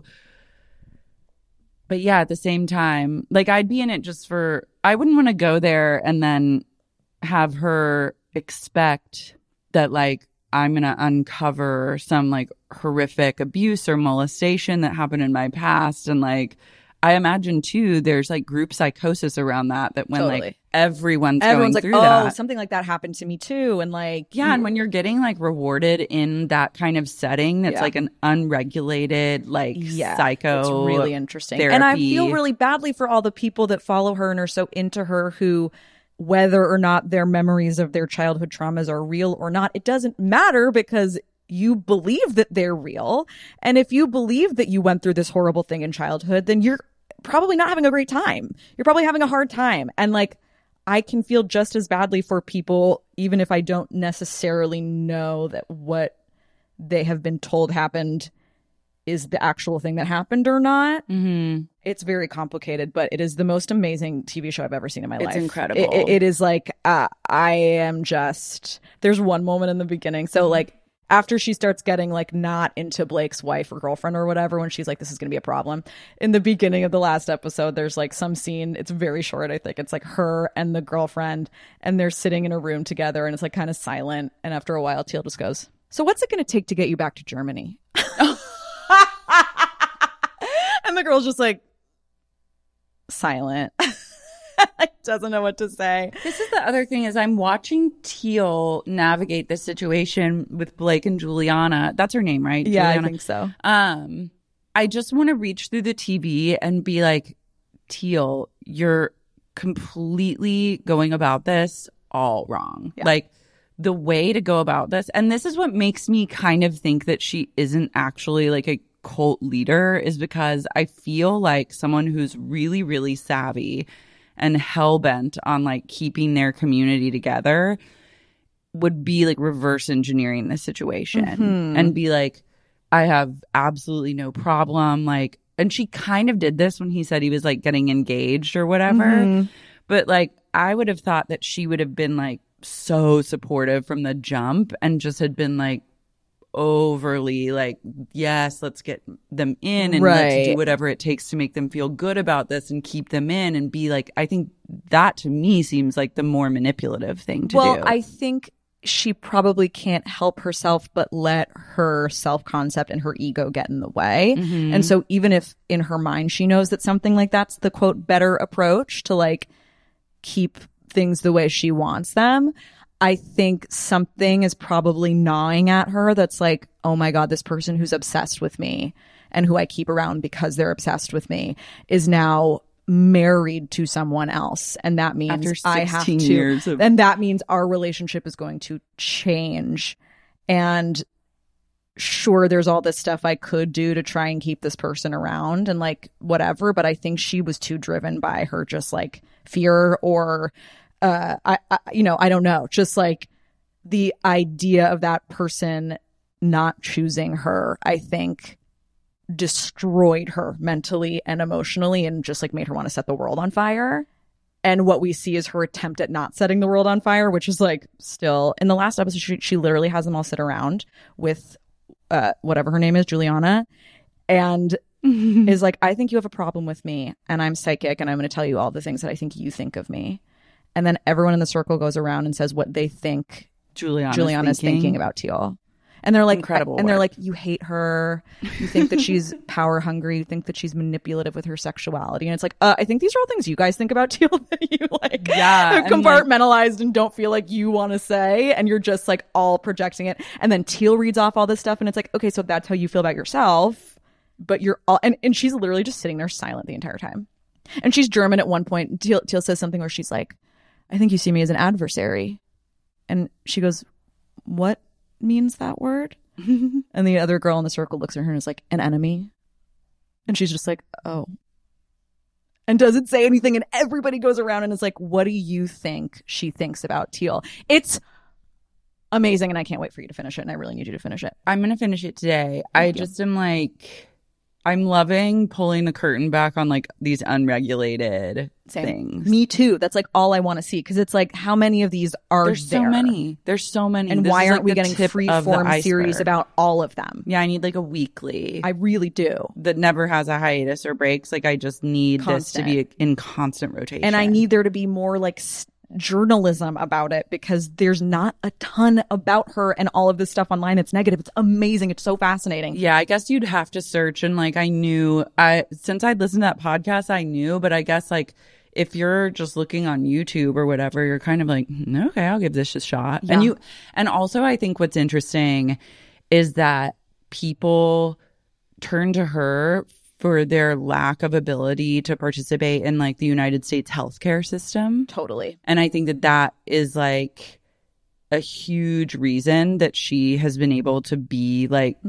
I: But yeah, at the same time, like I'd be in it just for, I wouldn't want to go there and then have her expect that like I'm going to uncover some like horrific abuse or molestation that happened in my past. And like, I imagine too, there's like group psychosis around that when
K: Totally.
I: like everyone's
K: Everyone's
I: going
K: like,
I: through
K: oh,
I: that.
K: something like that happened to me too. And like,
I: Yeah, and when you're getting like rewarded in that kind of setting, that's
K: Yeah.
I: like an unregulated, like psycho.
K: it's really interesting.
I: Therapy.
K: And I feel really badly for all the people that follow her and are so into her, who, whether or not their memories of their childhood traumas are real or not, it doesn't matter, because you believe that they're real. And if you believe that you went through this horrible thing in childhood, then you're probably not having a great time. You're probably having a hard time. And like, I can feel just as badly for people, even if I don't necessarily know that what they have been told happened is the actual thing that happened or not.
I: Mm-hmm.
K: It's very complicated, but it is the most amazing TV show I've ever seen in my life.
I: It's incredible.
K: It is like, I am just, there's one moment in the beginning. So like, after she starts getting like not into Blake's wife or girlfriend or whatever, when she's like, this is going to be a problem. In the beginning of the last episode, there's like some scene, it's very short, I think. It's like her and the girlfriend, and they're sitting in a room together, and it's like kind of silent. And after a while, Teal just goes, so what's it going to take to get you back to Germany? And the girl's just like silent. Doesn't know what to say.
I: This is the other thing, is I'm watching Teal navigate this situation with Blake and Juliana. That's her name, right?
K: Yeah,
I: Juliana.
K: I think so.
I: I just want to reach through the TV and be like, Teal, you're completely going about this all wrong.
K: Yeah.
I: Like the way to go about this. And this is what makes me kind of think that she isn't actually like a cult leader, is because I feel like someone who's really, really savvy and hell-bent on like keeping their community together would be like reverse engineering the situation and be like, I have absolutely no problem. Like, and she kind of did this when he said he was like getting engaged or whatever. But like, I would have thought that she would have been like so supportive from the jump and just had been like overly like, yes, let's get them in and let's do whatever it takes to make them feel good about this and keep them in, and be like, I think that to me seems like the more manipulative thing to do.
K: Well, I think she probably can't help herself but let her self-concept and her ego get in the way. And so even if in her mind she knows that something like that's the quote better approach to like keep things the way she wants them, I think something is probably gnawing at her that's like, oh my God, this person who's obsessed with me and who I keep around because they're obsessed with me is now married to someone else. And that means
I: After
K: I have
I: 16
K: to,
I: years of-
K: and that means our relationship is going to change. And sure, there's all this stuff I could do to try and keep this person around and like whatever. But I think she was too driven by her just like fear or I don't know, just like the idea of that person not choosing her, I think destroyed her mentally and emotionally and just like made her want to set the world on fire. And what we see is her attempt at not setting the world on fire, which is like still in the last episode, she literally has them all sit around with whatever her name is, Juliana, and is like, I think you have a problem with me and I'm psychic and I'm going to tell you all the things that I think you think of me. And then everyone in the circle goes around and says what they think Juliana's thinking about Teal. And they're like,
I: Incredible
K: and they're
I: work.
K: like, you hate her. You think that she's power hungry. You think that she's manipulative with her sexuality. And it's like, I think these are all things you guys think about too, that you like have
I: and,
K: compartmentalized and don't feel like you want to say. And you're just like all projecting it. And then Teal reads off all this stuff. And it's like, okay, so that's how you feel about yourself. But you're all, and she's literally just sitting there silent the entire time. And she's German at one point. Teal says something where she's like, I think you see me as an adversary. And she goes, what means that word? And the other girl in the circle looks at her and is like, an enemy. And she's just like, oh. And doesn't say anything. And everybody goes around and is like, what do you think she thinks about Teal? It's amazing. And I can't wait for you to finish it. And I really need you to finish it.
I: I'm going to finish it today. I just am like, I'm loving pulling the curtain back on like these unregulated things.
K: Me too. That's like all I want to see, because it's like, how many of these are
I: There's
K: there?
I: so many. There's so many.
K: And
I: This
K: why
I: is,
K: aren't
I: like,
K: we
I: the
K: getting
I: tip of the
K: free-form series
I: iceberg.
K: about all of them?
I: Yeah, I need like a weekly.
K: I really do.
I: That never has a hiatus or breaks. Like I just need
K: Constant.
I: this to be in constant rotation.
K: And I need there to be more like journalism about it, because there's not a ton about her and all of this stuff online that's negative. It's amazing. It's so fascinating.
I: Yeah, I guess you'd have to search, and like I knew since I'd listened to that podcast, I knew, but I guess like if you're just looking on YouTube or whatever, you're kind of like, okay, I'll give this a shot.
K: Yeah.
I: And also I think what's interesting is that people turn to her for their lack of ability to participate in like the United States healthcare system.
K: Totally.
I: And I think that that is like a huge reason that she has been able to be like,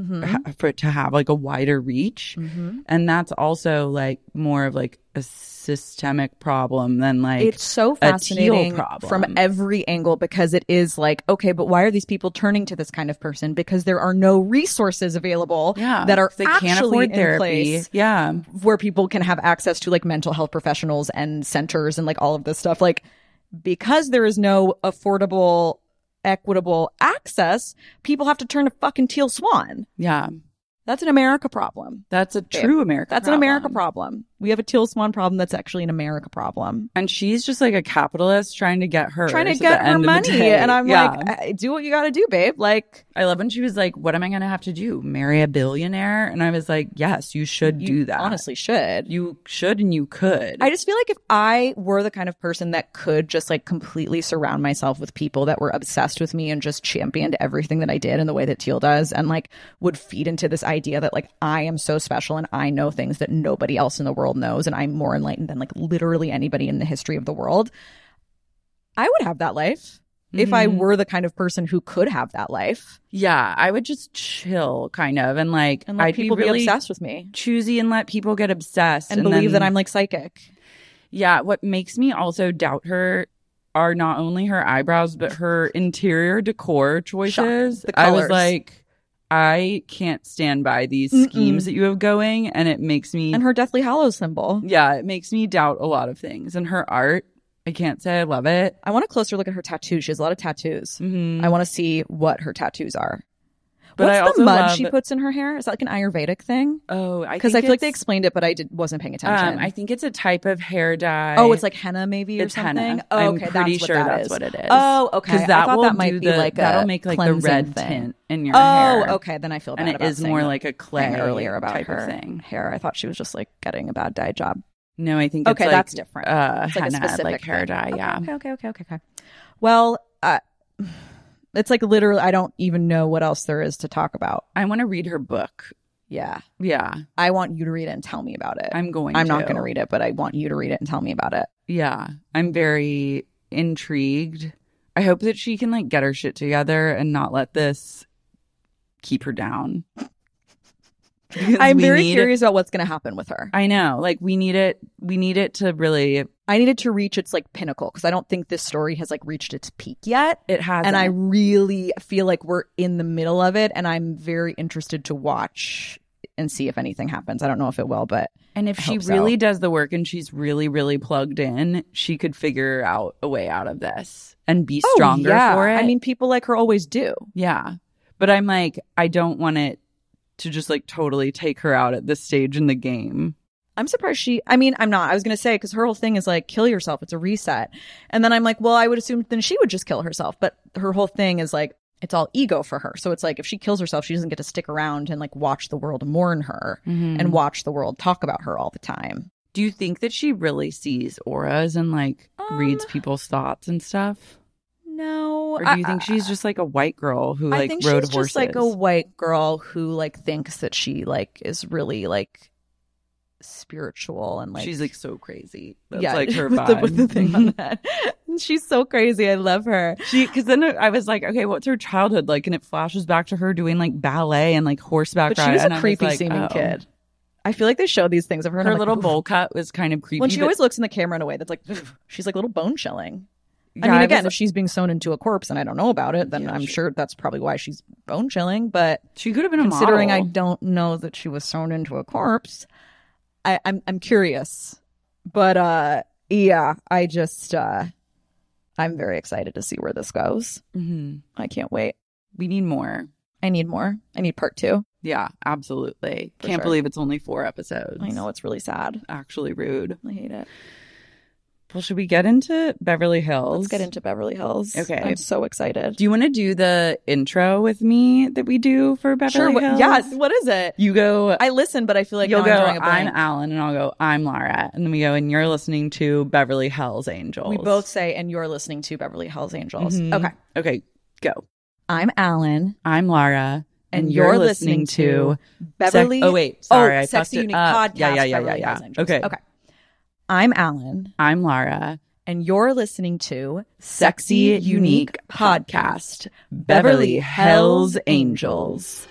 I: to have like a wider reach. And that's also like more of like a systemic problem than like
K: it's so
I: a
K: fascinating
I: Teal problem.
K: from every angle, because it is like, okay, but why are these people turning to this kind of person? Because there are no resources available that are
I: they
K: actually
I: can't afford
K: in
I: therapy.
K: place where people can have access to like mental health professionals and centers and like all of this stuff. Like, because there is no affordable, equitable access, people have to turn to fucking Teal Swan.
I: Yeah.
K: That's an America problem.
I: That's a true America
K: That's
I: problem.
K: an America problem. We have a Teal Swan problem that's actually an America problem.
I: And she's just like a capitalist trying to get her
K: money. And I'm like, do what you got to do, babe. Like,
I: I love when she was like, what am I going to have to do? Marry a billionaire? And I was like, yes, you should do that.
K: Honestly should.
I: You should and you could.
K: I just feel like if I were the kind of person that could just like completely surround myself with people that were obsessed with me and just championed everything that I did in the way that Teal does, and like would feed into this idea that like I am so special and I know things that nobody else in the world knows and I'm more enlightened than like literally anybody in the history of the world, I would have that life. If I were the kind of person who could have that life.
I: Yeah, I would just chill kind of and like
K: and let
I: I'd
K: people
I: be really
K: obsessed with me.
I: Choosy and let people get obsessed.
K: And believe that I'm like psychic.
I: Yeah, what makes me also doubt her are not only her eyebrows, but her interior decor choices.
K: The
I: I
K: colors.
I: was like, I can't stand by these schemes that you have going, and it makes me...
K: And her Deathly Hallows symbol.
I: Yeah, it makes me doubt a lot of things. And her art, I can't say I love it.
K: I want a closer look at her tattoos. She has a lot of tattoos.
I: Mm-hmm.
K: I want to see what her tattoos are.
I: But
K: What's
I: I also
K: the mud
I: love...
K: she puts in her hair? Is that like an Ayurvedic thing?
I: Oh,
K: because I feel like they explained it, but I wasn't paying attention.
I: I think it's a type of hair dye.
K: Oh, it's like henna, maybe, or
I: it's
K: something.
I: Henna.
K: Oh,
I: I'm
K: okay,
I: pretty
K: that's
I: sure
K: what that
I: that's
K: is.
I: what it is.
K: Oh, okay.
I: Because that
K: I thought
I: will
K: that might be like
I: that'll
K: a
I: make like the red
K: cleansing thing.
I: tint in your hair.
K: Oh, okay. Then I feel bad
I: and it
K: about
I: is
K: saying
I: more
K: that
I: like a clay
K: earlier about
I: type
K: her
I: of thing.
K: hair. I thought she was just like getting a bad dye job.
I: No, I think it's
K: okay,
I: like,
K: that's different.
I: It's
K: like
I: henna,
K: a specific
I: like hair dye.
K: thing.
I: Yeah.
K: Okay. Well, it's like literally, I don't even know what else there is to talk about.
I: I want to read her book.
K: Yeah.
I: Yeah.
K: I want you to read it and tell me about it.
I: I'm
K: not going to read it, but I want you to read it and tell me about it.
I: Yeah. I'm very intrigued. I hope that she can like get her shit together and not let this keep her down.
K: I'm very curious about what's going to happen with her.
I: I know. Like we need it to really...
K: I need it to reach its like pinnacle, because I don't think this story has like reached its peak yet.
I: It hasn't.
K: And I really feel like we're in the middle of it, and I'm very interested to watch and see if anything happens. I don't know if it will, but
I: and if
K: I
I: she
K: hope so.
I: really does the work and she's really, really plugged in, she could figure out a way out of this and be stronger for it.
K: I mean, people like her always do.
I: Yeah. But I'm like, I don't want it to just like totally take her out at this stage in the game.
K: I'm surprised I'm not. I was going to say, because her whole thing is like, kill yourself. It's a reset. And then I'm like, well, I would assume then she would just kill herself. But her whole thing is like, it's all ego for her. So it's like if she kills herself, she doesn't get to stick around and like watch the world mourn her and watch the world talk about her all the time.
I: Do you think that she really sees auras and like reads people's thoughts and stuff?
K: No.
I: Or do you think she's just like a white girl who like
K: I think
I: rode
K: she's
I: horses?
K: just like a white girl who like thinks that she like is really like spiritual and like
I: she's like so crazy. That's
K: yeah,
I: like her
K: with
I: vibe.
K: with the thing on that. She's so crazy. I love her.
I: Because then I was like, okay, what's her childhood like? And it flashes back to her doing like ballet and like horseback
K: But she was
I: ride,
K: a
I: and
K: creepy
I: I was like,
K: seeming
I: oh.
K: kid. I feel like they show these things of her. And
I: Her
K: I'm like,
I: little
K: oof.
I: bowl cut was kind of creepy.
K: When she
I: but-
K: always looks in the camera in a way that's like, she's like a little bone chilling.
I: Yeah,
K: I mean,
I: I
K: again,
I: was-
K: if she's being sewn into a corpse and I don't know about it, then I'm sure that's probably why she's bone chilling. But
I: she could have been a
K: considering
I: model.
K: I don't know that she was sewn into a corpse, I'm curious. But yeah, I just I'm very excited to see where this goes.
I: Mm-hmm.
K: I can't wait.
I: We need more.
K: I need more. I need part 2.
I: Yeah, absolutely.
K: For
I: Can't
K: sure.
I: believe it's only 4 episodes.
K: I know, it's really sad.
I: Actually rude.
K: I hate it.
I: Well, should we get into Beverly Hills?
K: Let's get into Beverly Hills.
I: Okay.
K: I'm so excited.
I: Do you want to do the intro with me that we do for Beverly
K: Sure.
I: Hills?
K: Yeah. What is it?
I: You go.
K: I listen, but I feel like
I: You'll
K: now
I: go,
K: I'm drawing a
I: I'm
K: blank.
I: Alan, and I'll go, I'm Lara. And then we go, and you're listening to Beverly Hills Angels.
K: We both say, and you're listening to Beverly Hills Angels.
I: Mhm.
K: Okay.
I: Okay, go.
K: I'm Alan.
I: I'm Lara.
K: And you're listening to Beverly.
I: Oh, wait. Sorry. I
K: Sexy
I: fucked it
K: Unique
I: up.
K: Podcast.
I: Yeah.
K: Beverly Hills Angels.
I: Okay.
K: Okay. I'm Alan.
I: I'm Lara.
K: And you're listening to
I: Sexy Unique Podcast. Beverly Hills Angels.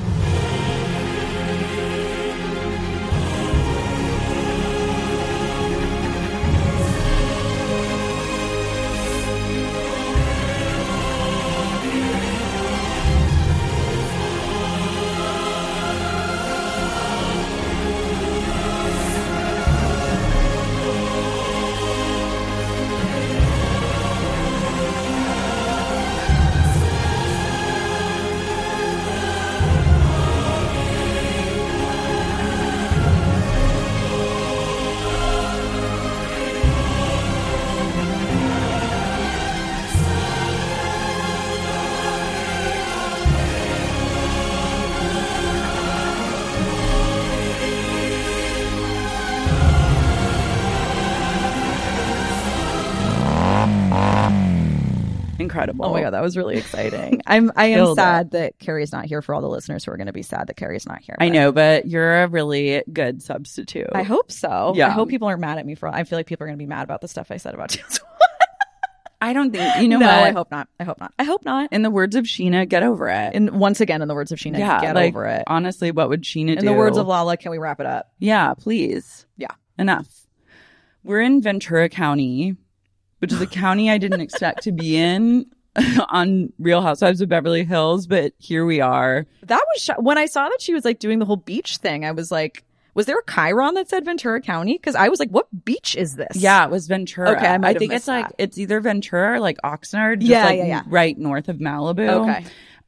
I: Incredible.
K: Oh my God, that was really exciting. I am
I: Killed
K: sad that Carrie's not here for all the listeners who are going to be sad that Carrie's not here.
I: I
K: but
I: know, but you're a really good substitute.
K: I hope so.
I: Yeah.
K: I hope people aren't mad at me for I feel like people are going to be mad about the stuff I said about you.
I: I don't think, you know
K: No,
I: what?
K: I hope not. I hope not. I hope not.
I: In the words of Sheena, get over it.
K: And once again, in the words of Sheena,
I: yeah,
K: get
I: like,
K: over it.
I: Honestly, what would Sheena do?
K: In the words of Lala, can we wrap it up?
I: Yeah, please.
K: Yeah.
I: Enough. We're in Ventura County, which is a county I didn't expect to be in on Real Housewives of Beverly Hills, but here we are.
K: That was when I saw that she was like doing the whole beach thing. I was like, was there a chyron that said Ventura County? Because I was like, what beach is this?
I: Yeah, it was Ventura.
K: Okay, I might have
I: think
K: missed
I: it's like
K: that.
I: it's either Ventura or like Oxnard, just
K: Yeah,
I: like
K: yeah.
I: right north of Malibu.
K: Okay.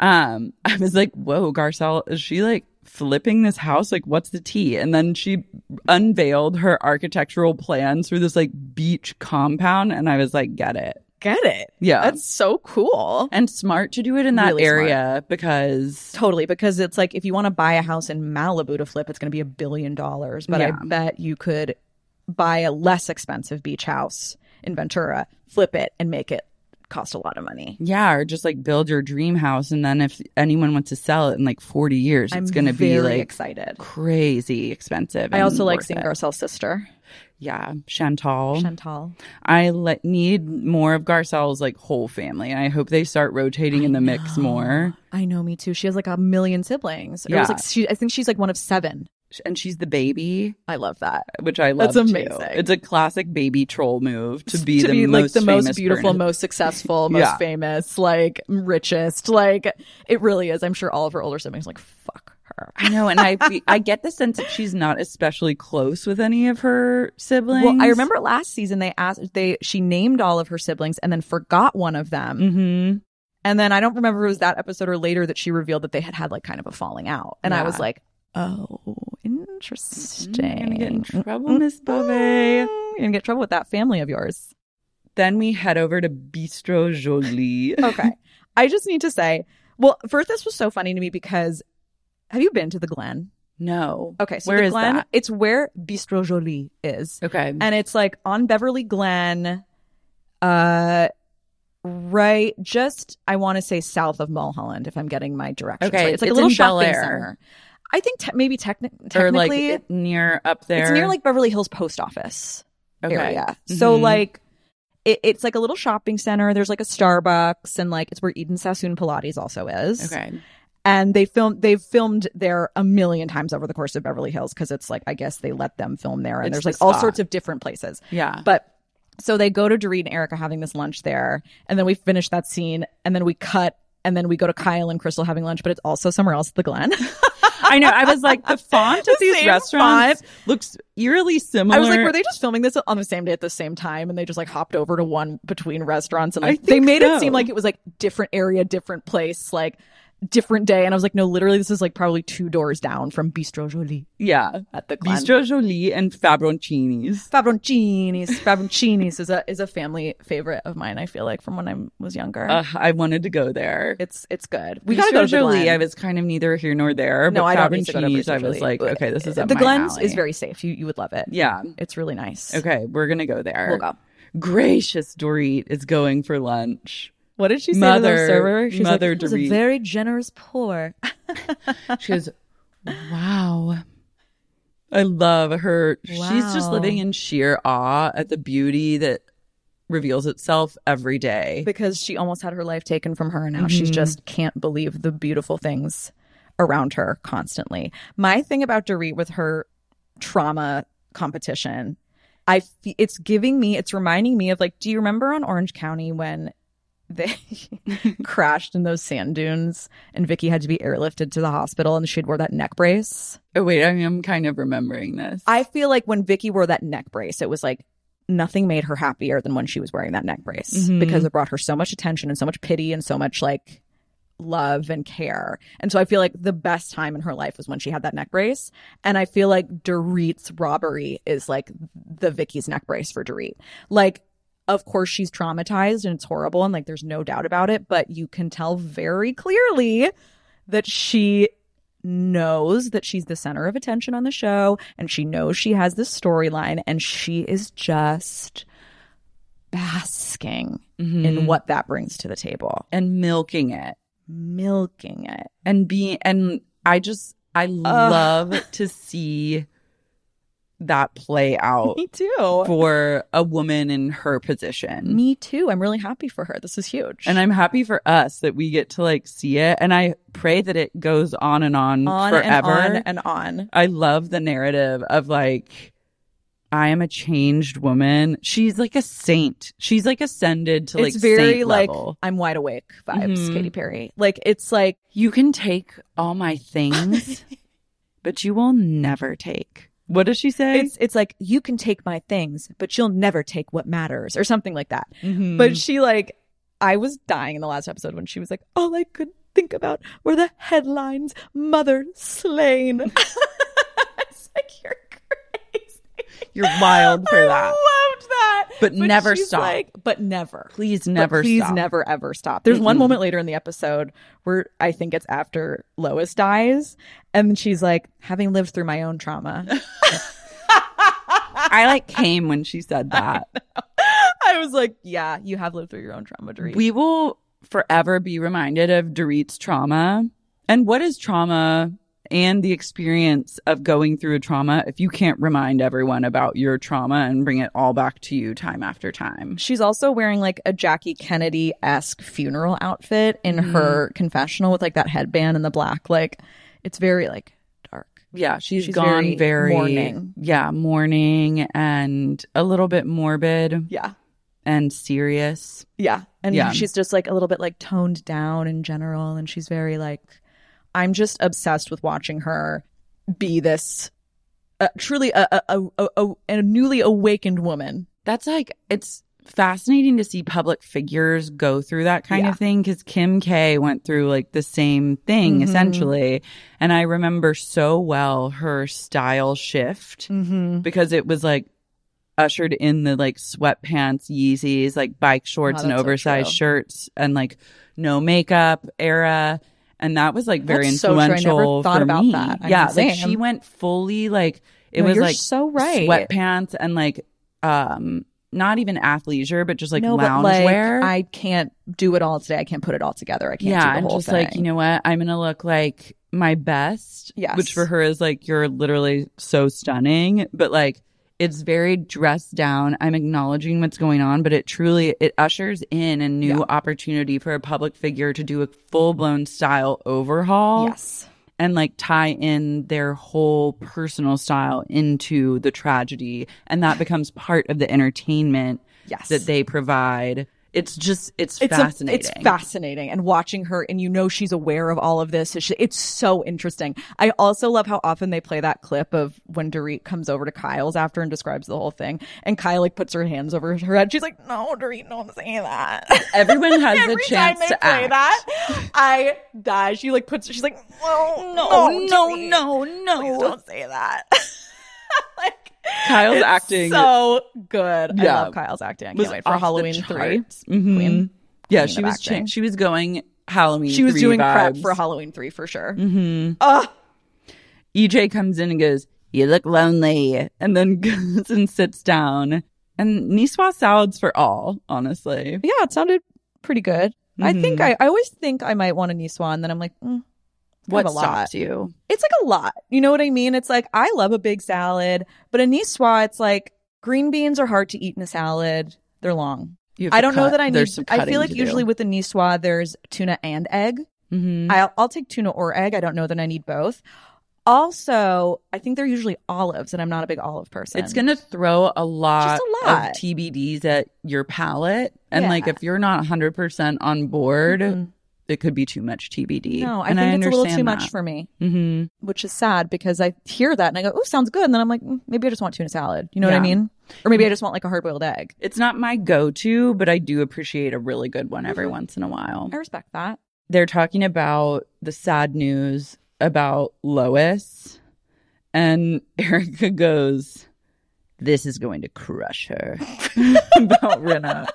I: I was like, whoa, Garcelle, is she like flipping this house? Like, what's the tea? And then she unveiled her architectural plans for this like beach compound, and I was like, get it.
K: Get it.
I: Yeah.
K: That's so cool.
I: And smart to do it in that
K: Really
I: area because
K: Totally, because it's like if you want to buy a house in Malibu to flip, it's going to be $1 billion. But
I: Yeah.
K: I bet you could buy a less expensive beach house in Ventura, flip it, and make it cost a lot of money.
I: yeah, or just like build your dream house, and then if anyone wants to sell it in like 40 years, it's going to be
K: very
I: like
K: excited.
I: crazy expensive.
K: I also
I: and
K: like
I: worth
K: seeing
I: it.
K: Garcelle's sister,
I: Yeah, Chantal.
K: Chantal.
I: I need more of Garcelle's like whole family, and I hope they start rotating in the mix more.
K: I know, me too. She has like 1 million siblings.
I: Yeah.
K: It was like I think she's like one of 7.
I: And she's the baby,
K: I love that.
I: which I love.
K: That's
I: too.
K: amazing.
I: It's a classic baby troll move to be
K: like the most
I: famous
K: beautiful,
I: person.
K: most successful, most
I: Yeah.
K: famous, like richest. Like it really is. I'm sure all of her older siblings are like fuck her.
I: I know, and I get the sense that she's not especially close with any of her siblings.
K: Well, I remember last season she named all of her siblings and then forgot one of them.
I: Mm-hmm.
K: And then I don't remember if it was that episode or later that she revealed that they had like kind of a falling out. And I
I: Yeah.
K: was like, oh, interesting.
I: You're gonna get in trouble, Miss Bobby.
K: You're gonna get in trouble with that family of yours.
I: Then we head over to Bistro Jolie.
K: Okay. I just need to say, well, first, this was so funny to me because have you been to the Glen?
I: No.
K: Okay, so
I: where
K: the
I: is
K: Glen,
I: that?
K: it's where Bistro Jolie is.
I: Okay.
K: And it's like on Beverly Glen, right, just, I want to say south of Mulholland, if I'm getting my directions
I: Okay,
K: right. It's like
I: it's
K: a little
I: in Bel
K: shopping
I: Air.
K: center. I think maybe technically.
I: Or like near up there.
K: It's near like Beverly Hills Post Office area.
I: Mhm.
K: So like it's like a little shopping center. There's like a Starbucks and like it's where Eden Sassoon Pilates also is.
I: Okay.
K: And they've filmed there a million times over the course of Beverly Hills because it's like, I guess they let them film there and
I: It's
K: there's
I: the
K: like all
I: spot.
K: sorts of different places.
I: Yeah.
K: But so they go to Dorit and Erica having this lunch there, and then we finish that scene, and then we cut, and then we go to Kyle and Crystal having lunch, but it's also somewhere else at the Glen.
I: I know. I was like, the font of these
K: same
I: restaurants looks eerily similar.
K: I was like, were they just filming this on the same day at the same time, and they just like hopped over to one between restaurants, and
I: I
K: like
I: think
K: they made
I: so.
K: it seem like it was like different area, different place, like different day. And I was like, no, literally, this is like probably 2 doors down from Bistro Jolie.
I: Yeah.
K: At the Glen.
I: Bistro Jolie and Fabroncini's.
K: Fabroncini's is a family favorite of mine. I feel like from when I was younger.
I: I wanted to go there.
K: It's good. We
I: Bistro
K: gotta go to the
I: Jolie.
K: Glen.
I: I was kind of neither here nor there.
K: No,
I: but
K: I don't need to go to
I: Fabroncini's,
K: Bistro
I: I was
K: Jolie.
I: like, okay, this is up
K: the
I: my
K: Glen
I: alley.
K: is very safe. You would love it.
I: Yeah.
K: It's really nice.
I: Okay, we're gonna go there.
K: We'll go.
I: Gracious Dorit is going for lunch.
K: What did she say
I: Mother,
K: to the server? She's
I: Mother
K: like, it was a
I: Dorit.
K: very generous pour.
I: She goes, wow. I love her. She's just
K: Wow.
I: living in sheer awe at the beauty that reveals itself every day.
K: Because she almost had her life taken from her, and now she's just can't believe the beautiful things around her constantly. My thing about Dorit with her trauma competition, it's reminding me of like, do you remember on Orange County when they crashed in those sand dunes and Vicky had to be airlifted to the hospital and she wore that neck brace?
I: Oh, wait, I'm kind of remembering this.
K: I feel like when Vicky wore that neck brace, it was like nothing made her happier than when she was wearing that neck brace because it brought her so much attention and so much pity and so much like love and care. And so I feel like the best time in her life was when she had that neck brace. And I feel like Dorit's robbery is like the Vicky's neck brace for Dorit. Like, of course, she's traumatized and it's horrible and like there's no doubt about it, but you can tell very clearly that she knows that she's the center of attention on the show and she knows she has this storyline and she is just basking in what that brings to the table
I: And milking it.
K: And
I: I love to see that play out.
K: Me too.
I: For a woman in her position.
K: Me too. I'm really happy for her. This is huge.
I: And I'm happy for us that we get to like see it. And I pray that it goes on and on forever.
K: and on.
I: I love the narrative of like, I am a changed woman. She's like a saint. She's like ascended to like
K: It's very
I: saint
K: like
I: level.
K: I'm wide awake vibes, Katy Perry. Like it's like
I: You can take all my things, but you will never take. What does she say?
K: it's like you can take my things, but you'll never take what matters, or something like that. But she like, I was dying in the last episode when she was like, all I could think about were the headlines: "Mother slain." It's like you're crazy.
I: You're wild for that.
K: I loved that,
I: But never
K: she's
I: stop.
K: Like, but never.
I: Please never
K: Please
I: stop.
K: never ever stop. There's one moment later in the episode where I think it's after Lois dies, and she's like, having lived through my own trauma.
I: I like came when she said that.
K: I was like, yeah, you have lived through your own trauma, Dorit.
I: We will forever be reminded of Dorit's trauma. And what is trauma and the experience of going through a trauma if you can't remind everyone about your trauma and bring it all back to you time after time?
K: She's also wearing like a Jackie Kennedy-esque funeral outfit in her confessional with like that headband and the black. Like, it's very like dark.
I: Yeah, she's
K: very
I: gone very
K: mourning.
I: Yeah, mourning and a little bit morbid.
K: Yeah.
I: And serious.
K: Yeah. And
I: Yeah.
K: she's just like a little bit like toned down in general. And she's very like, I'm just obsessed with watching her be this truly a newly awakened woman.
I: That's like, it's fascinating to see public figures go through that kind of thing, because Kim K went through like the same thing essentially. And I remember so well her style shift because it was like ushered in the like sweatpants, Yeezys, like bike shorts and oversized shirts and like no makeup era. And that was like very influential.
K: So true. I never thought about
I: me.
K: that.
I: Yeah, like she went fully like it was like
K: so right.
I: sweatpants and like not even athleisure, but just like loungewear.
K: Like, I can't do it all today. I can't put it all together. I can't do the whole
I: and just
K: thing.
I: like, you know what? I'm gonna look like my best.
K: Yes.
I: Which for her is like, you're literally so stunning. But like, it's very dressed down. I'm acknowledging what's going on, but it ushers in a new opportunity for a public figure to do a full-blown style overhaul.
K: Yes.
I: And like tie in their whole personal style into the tragedy. And that becomes part of the entertainment that they provide. It's fascinating.
K: It's fascinating. And watching her, and you know she's aware of all of this. It's so interesting. I also love how often they play that clip of when Dorit comes over to Kyle's after and describes the whole thing. And Kyle like puts her hands over her head. She's like, no, Dorit, don't say that.
I: Everyone has a chance to
K: play
I: act.
K: That, I die. She like she's like, no, please don't say that. Like,
I: Kyle's acting
K: so good.
I: Yeah.
K: I love Kyle's acting. I can't wait for Halloween 3.
I: Mm-hmm. Yeah, she was going Halloween 3
K: She was doing
I: vibes.
K: prep for Halloween 3 for sure.
I: Mm-hmm. EJ comes in and goes, you look lonely, and then goes and sits down. And Niçoise salads for all, honestly.
K: Yeah, it sounded pretty good.
I: Mm-hmm.
K: I think I always think I might want a Niçoise, and then I'm like,
I: what
K: a lot.
I: stops you?
K: It's like a lot. You know what I mean? It's like, I love a big salad, but a Niçoise, it's like green beans are hard to eat in a salad. They're long.
I: I don't
K: know that I need. I feel like
I: to
K: usually
I: do.
K: with the Niçoise, there's tuna and egg.
I: Mm-hmm.
K: I'll take tuna or egg. I don't know that I need both. Also, I think they're usually olives, and I'm not a big olive person.
I: It's going to throw a lot,
K: Just a lot.
I: of TBDs at your palate. And like, if you're not 100% on board, it could be too much TBD.
K: No, I
I: and
K: think it's a little too
I: understand
K: much
I: that.
K: for me,
I: Mm-hmm.
K: which is sad because I hear that and I go, oh, sounds good. And then I'm like, maybe I just want tuna salad. You know what I mean? Or maybe I just want like a hard-boiled egg.
I: It's not my go-to, but I do appreciate a really good one every once in a while.
K: I respect that.
I: They're talking about the sad news about Lois, and Erica goes, this is going to crush her about Rinna.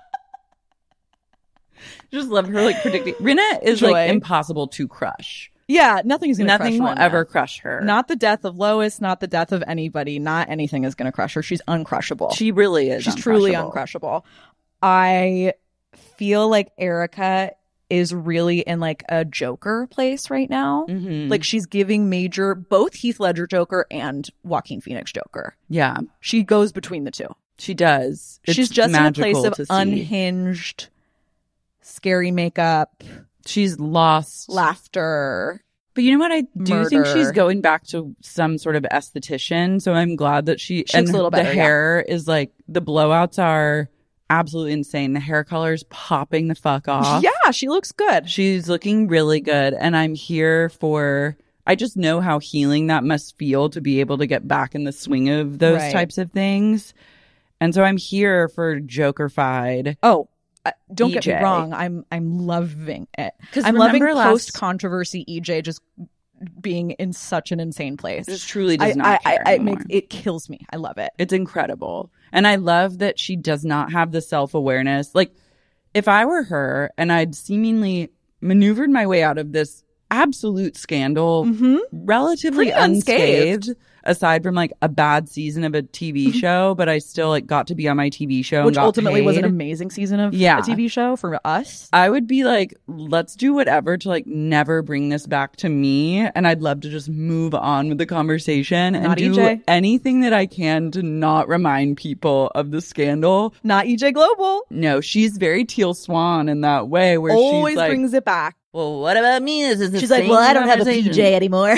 I: Just love her like predicting. Rinna is like impossible to crush.
K: Yeah, nothing's going to crush her.
I: Nothing will ever crush her.
K: Not the death of Lois, not the death of anybody, not anything is going to crush her. She's uncrushable.
I: She really is.
K: She's truly uncrushable. I feel like Erica is really in like a Joker place right now.
I: Mm-hmm.
K: Like she's giving both Heath Ledger Joker and Joaquin Phoenix Joker.
I: Yeah.
K: She goes between the two.
I: She does.
K: She's just in a place of unhinged, scary makeup.
I: She's lost.
K: Laughter.
I: But you know what? I do think
K: Murder.
I: she's going back to some sort of esthetician. So I'm glad that she
K: looks a little better,
I: the hair is like, the blowouts are absolutely insane. The hair color's popping the fuck off.
K: Yeah, she looks good.
I: She's looking really good. And I'm here for, I just know how healing that must feel to be able to get back in the swing of those types of things. And so I'm here for Joker-fied.
K: Oh, don't
I: EJ.
K: get me wrong. I'm loving it.
I: Because
K: I'm loving
I: remember
K: post controversy EJ just being in such an insane place.
I: Just truly does not care anymore.
K: It kills me. I love it.
I: It's incredible. And I love that she does not have the self-awareness. Like, if I were her and I'd seemingly maneuvered my way out of this absolute scandal relatively
K: Pretty unscathed.
I: aside from like a bad season of a TV show, but I still like got to be on my TV show,
K: Which
I: and got
K: ultimately was an
I: paid.
K: amazing season of a TV show for us.
I: I would be like, let's do whatever to like never bring this back to me. And I'd love to just move on with the conversation and
K: Not
I: do
K: EJ.
I: anything that I can to not remind people of the scandal.
K: Not EJ Global.
I: No, she's very Teal Swan in that way where
K: Always
I: she's like,
K: brings it back.
I: well, what about me? This is the
K: She's like,
I: same
K: well, I don't have a
I: conversation."
K: PJ anymore.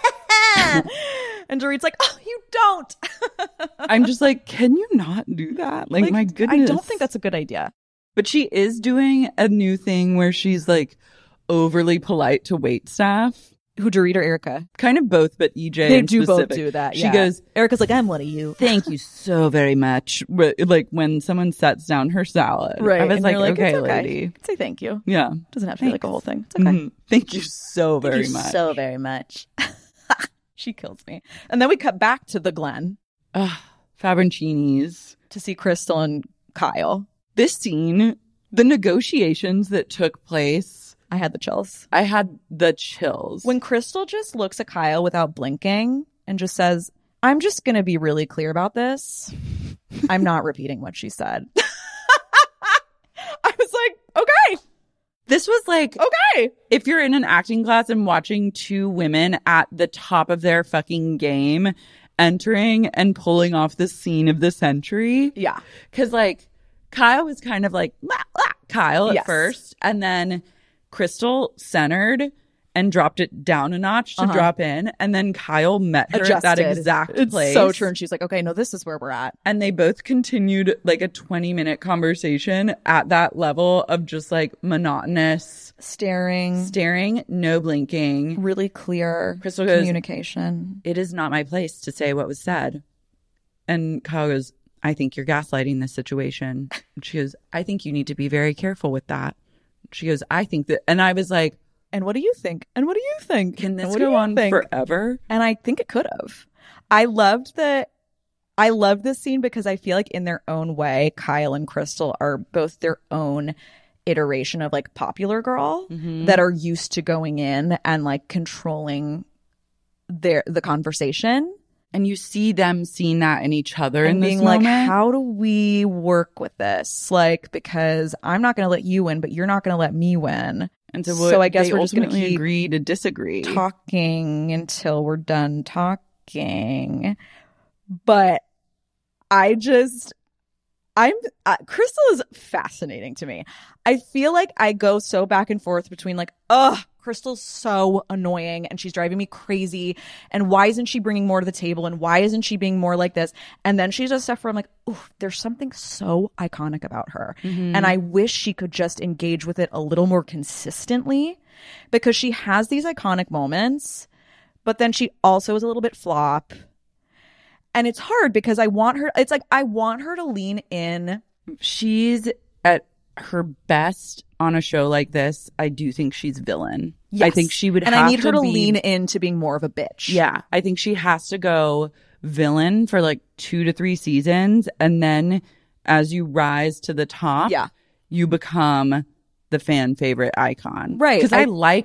K: And Dorit's like, oh, you don't.
I: I'm just like, can you not do that? Like my goodness.
K: I don't think that's a good idea.
I: But she is doing a new thing where she's like overly polite to wait staff.
K: Who, Dorit or Erica?
I: Kind of both, but EJ
K: They
I: in
K: do
I: specific.
K: both do that.
I: She
K: Yeah.
I: goes,
K: Erica's like, I'm one of you.
I: thank you so very much. Like when someone sets down her salad.
K: Right.
I: I was
K: And
I: like,
K: you're like,
I: okay,
K: it's okay.
I: lady.
K: You can say thank you.
I: Yeah.
K: Doesn't have to be like a whole thing. It's okay.
I: Mhm. Thank you so very much.
K: so very much. She kills me. And then we cut back to the Glen.
I: Ugh. Fabrincinis
K: to see Crystal and Kyle.
I: This scene, the negotiations that took place,
K: I had the chills.
I: I had the chills.
K: When Crystal just looks at Kyle without blinking and just says, I'm just going to be really clear about this. I'm not repeating what she said. I was like, okay.
I: This was like,
K: okay.
I: If you're in an acting class and watching two women at the top of their fucking game entering and pulling off the scene of the century.
K: Yeah.
I: Because like Kyle was kind of like, "Lah, lah," Kyle at
K: Yes.
I: first. And then Crystal centered and dropped it down a notch to drop in. And then Kyle met her at that exact place.
K: It's so true. And she's like, okay, no, this is where we're at.
I: And they both continued like a 20-minute conversation at that level of just like monotonous staring, no blinking,
K: really clear
I: Crystal goes,
K: communication.
I: It is not my place to say what was said. And Kyle goes, I think you're gaslighting this situation. And she goes, I think you need to be very careful with that. She goes, I think that, and I was like,
K: and what do you think? And what do you think?
I: Can this go on forever?
K: And I think it could have. I loved this scene because I feel like in their own way, Kyle and Crystal are both their own iteration of like popular girl that are used to going in and like controlling the conversation.
I: And you see them seeing that in each other
K: and
I: in
K: being
I: this
K: like,
I: moment.
K: how do we work with this? Like, because I'm not going to let you win, but you're not going to let me win.
I: And so
K: I guess
I: they
K: we're just going to
I: ultimately
K: keep
I: agree to disagree,
K: talking until we're done talking. But Crystal is fascinating to me. I feel like I go so back and forth between like, Crystal's so annoying and she's driving me crazy. And why isn't she bringing more to the table? And why isn't she being more like this? And then she does stuff where I'm like, ooh, there's something so iconic about her. And I wish she could just engage with it a little more consistently because she has these iconic moments, but then she also is a little bit flop. And it's hard because I want her to lean in.
I: She's at her best on a show like this. I do think she's villain.
K: Yes.
I: I think she would
K: and
I: have
K: I need her to
I: be,
K: lean into being more of a bitch.
I: Yeah. I think she has to go villain for like 2 to 3 seasons. And then as you rise to the top, you become the fan favorite icon.
K: Right.
I: Because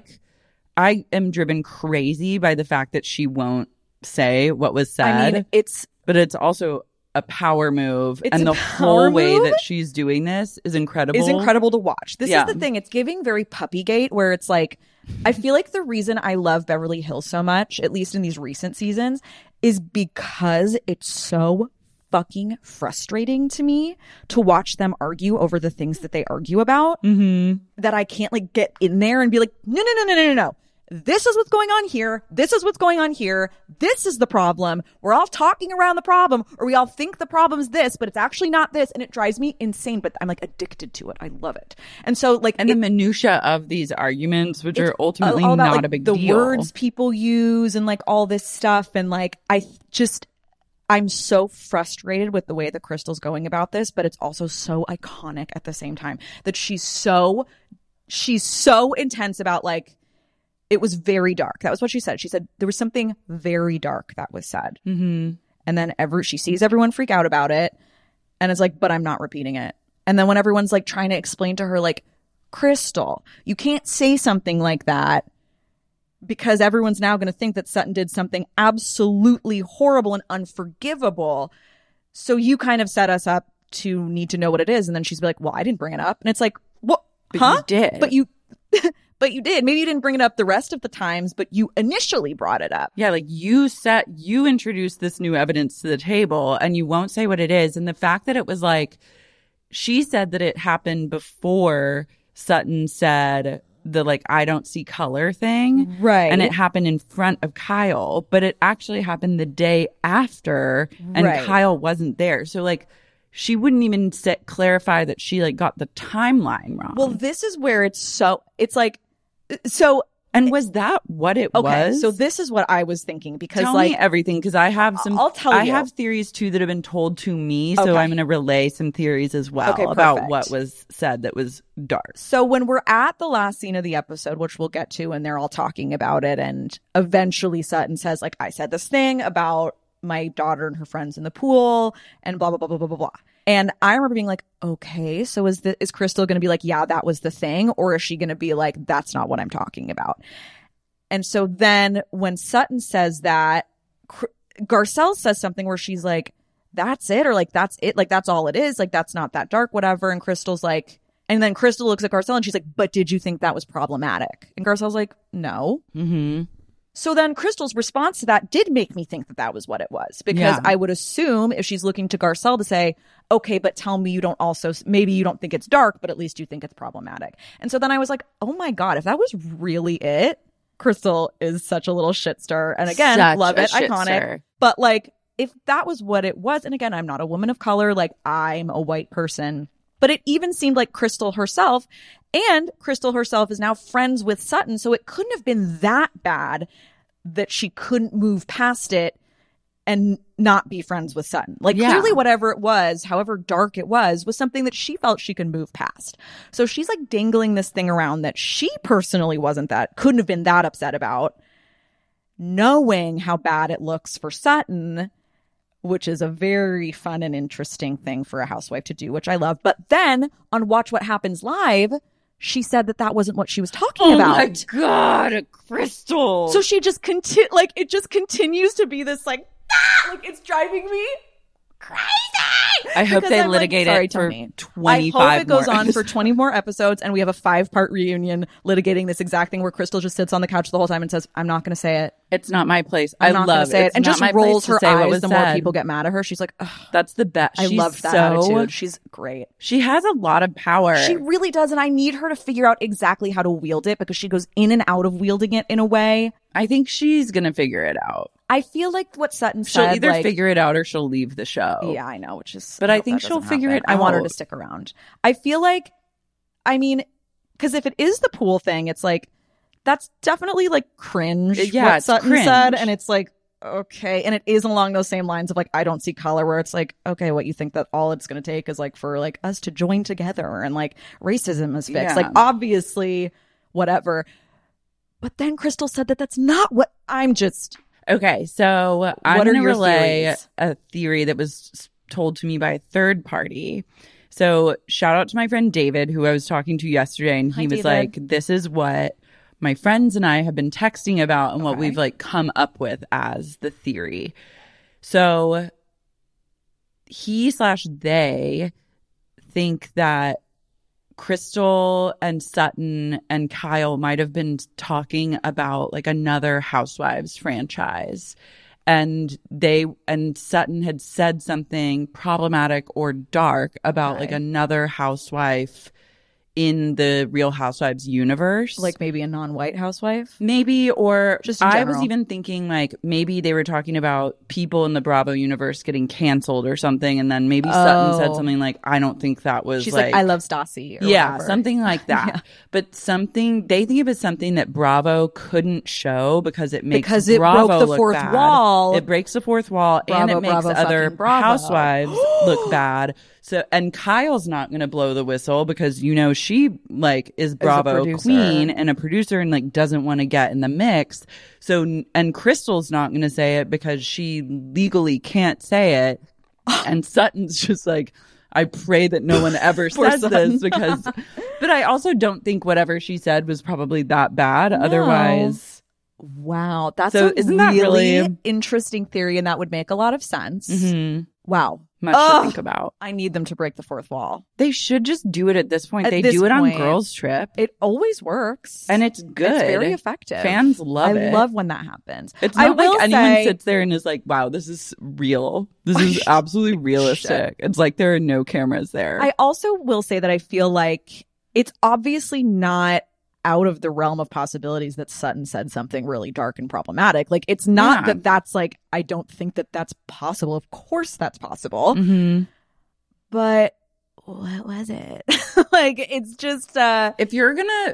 I: I am driven crazy by the fact that she won't say what was said.
K: I mean,
I: but it's also a power move,
K: It's
I: and
K: a
I: the
K: power
I: whole way
K: move?
I: that she's doing this is incredible.
K: Is incredible to watch. This is the thing. It's giving very Puppygate, where it's like, I feel like the reason I love Beverly Hills so much, at least in these recent seasons, is because it's so fucking frustrating to me to watch them argue over the things that they argue about, that I can't like get in there and be like, no. This is what's going on here. This is what's going on here. This is the problem. We're all talking around the problem, or we all think the problem's this, but it's actually not this. And it drives me insane, but I'm like addicted to it. I love it. And so like,
I: and the minutia of these arguments, which are ultimately
K: all about,
I: not
K: like,
I: a big
K: the
I: deal.
K: words people use and like all this stuff. And like, I'm so frustrated with the way that Crystal's going about this, but it's also so iconic at the same time that she's so intense about like, it was very dark. That was what she said. She said there was something very dark that was said. And then she sees everyone freak out about it. And it's like, but I'm not repeating it. And then when everyone's like trying to explain to her, like, Crystal, you can't say something like that because everyone's now going to think that Sutton did something absolutely horrible and unforgivable. So you kind of set us up to need to know what it is. And then she's like, well, I didn't bring it up. And it's like, what?
I: But you did.
K: But you... But you did. Maybe you didn't bring it up the rest of the times, but you initially brought it up.
I: Yeah, like you introduced this new evidence to the table and you won't say what it is. And the fact that it was like, she said that it happened before Sutton said the like, I don't see color thing.
K: Right.
I: And it happened in front of Kyle, but it actually happened the day after and Kyle wasn't there. So like, she wouldn't even clarify that she like got the timeline wrong.
K: Well, this is where it's like,
I: and was that what it was?
K: So this is what I was thinking because
I: tell
K: like
I: me everything because I have
K: I'll tell you.
I: I have theories too that have been told to me, so I'm going to relay some theories as well about what was said that was dark.
K: So when we're at the last scene of the episode, which we'll get to, and they're all talking about it, and eventually Sutton says like, I said this thing about my daughter and her friends in the pool and blah, blah, blah, blah, blah, blah, blah. And I remember being like, okay, so is Crystal going to be like, yeah, that was the thing? Or is she going to be like, that's not what I'm talking about? And so then when Sutton says that, Garcelle says something where she's like, that's it, or like, that's it, like, that's all it is, like, that's not that dark, whatever. And Crystal's like, and then Crystal looks at Garcelle and she's like, but did you think that was problematic? And Garcelle's like, no.
I: Mm-hmm.
K: So then Crystal's response to that did make me think that that was what it was, because I would assume if she's looking to Garcelle to say, okay, but tell me you don't also, maybe you don't think it's dark, but at least you think it's problematic. And so then I was like, oh my God, if that was really it, Crystal is such a little shitster. And again, love it, iconic. But like, if that was what it was, and again, I'm not a woman of color, like I'm a white person, but it even seemed like Crystal herself is now friends with Sutton. So it couldn't have been that bad that she couldn't move past it and not be friends with Sutton. Like clearly whatever it was, however dark it was something that she felt she could move past. So she's like dangling this thing around that she personally couldn't have been that upset about, knowing how bad it looks for Sutton, which is a very fun and interesting thing for a housewife to do, which I love. But then on Watch What Happens Live, she said that wasn't what she was talking about.
I: Oh my God, Crystal.
K: So she just it just continues to be this like it's driving me crazy.
I: I hope they litigate it for 25
K: I hope it goes
I: more
K: on for 20 more episodes and we have a 5-part reunion litigating this exact thing where Crystal just sits on the couch the whole time and says, I'm not going to say it.
I: It's not my place.
K: I'm not going to say it. And just rolls her eyes the more
I: said.
K: people get mad at her. She's like, ugh.
I: That's the best.
K: I love that attitude. She's great.
I: She has a lot of power.
K: She really does. And I need her to figure out exactly how to wield it, because she goes in and out of wielding it in a way.
I: I think she's going to figure it out.
K: I feel like what Sutton
I: she'll
K: said,
I: either figure it out or she'll leave the show.
K: Yeah, I know, which is.
I: But I think she'll figure it out.
K: I want her to stick around. I feel like, I mean, because if it is the pool thing, it's like, that's definitely like cringe.
I: Yeah,
K: what Sutton
I: cringe.
K: said, and it's like, okay, and it is along those same lines of like, I don't see color, where it's like, okay, what you think that all it's going to take is like for like us to join together and like racism is fixed.
I: Yeah.
K: Like obviously, whatever. But then Crystal said that that's not what I'm just.
I: Okay, so I'm
K: What are
I: going to
K: your
I: relay
K: theories?
I: a theory that was told to me by a third party. So shout out to my friend David, who I was talking to yesterday, and he was
K: David.
I: like, this is what my friends and I have been texting about and what we've like come up with as the theory. So they think that Crystal and Sutton and Kyle might have been talking about like another Housewives franchise, and Sutton had said something problematic or dark about like another housewife in the Real Housewives universe.
K: Like maybe a non-white housewife?
I: Maybe, or
K: Just in
I: I was
K: general.
I: even thinking like maybe they were talking about people in the Bravo universe getting canceled or something, and then maybe Sutton said something like, I don't think that was
K: She's like, I love Stassi. Or
I: yeah,
K: whatever.
I: something like that.
K: Yeah.
I: But something they think of as something that Bravo couldn't show because it makes
K: Because it
I: Bravo
K: broke the
I: look
K: fourth
I: bad.
K: wall.
I: It breaks the fourth wall, and
K: Bravo,
I: it makes
K: Bravo,
I: other
K: fucking Bravo.
I: housewives look bad. So, and Kyle's not going to blow the whistle because she like is Bravo
K: producer.
I: queen and a producer and like doesn't want to get in the mix. So, and Crystal's not going to say it because she legally can't say it. And Sutton's just like, I pray that no one ever says this because, but I also don't think whatever she said was probably that bad.
K: No.
I: Otherwise,
K: wow, that's
I: So
K: a
I: isn't that really-
K: interesting theory, and that would make a lot of sense. Wow,
I: much to think about.
K: I need them to break the fourth wall.
I: They should just do it at this point.
K: At
I: They
K: this
I: do it on
K: point,
I: Girls Trip.
K: It always works,
I: And it's good.
K: It's very effective.
I: Fans love it.
K: I love when that happens.
I: It's
K: I
I: not like
K: will
I: anyone
K: say-
I: sits there and is like, wow, this is real. This is absolutely realistic. It's like there are no cameras there.
K: I also will say that I feel like it's obviously not out of the realm of possibilities that Sutton said something really dark and problematic. Like, it's not that that's like, I don't think that that's possible. Of course that's possible.
I: Mm-hmm.
K: But what was it? Like, it's just,
I: If you're gonna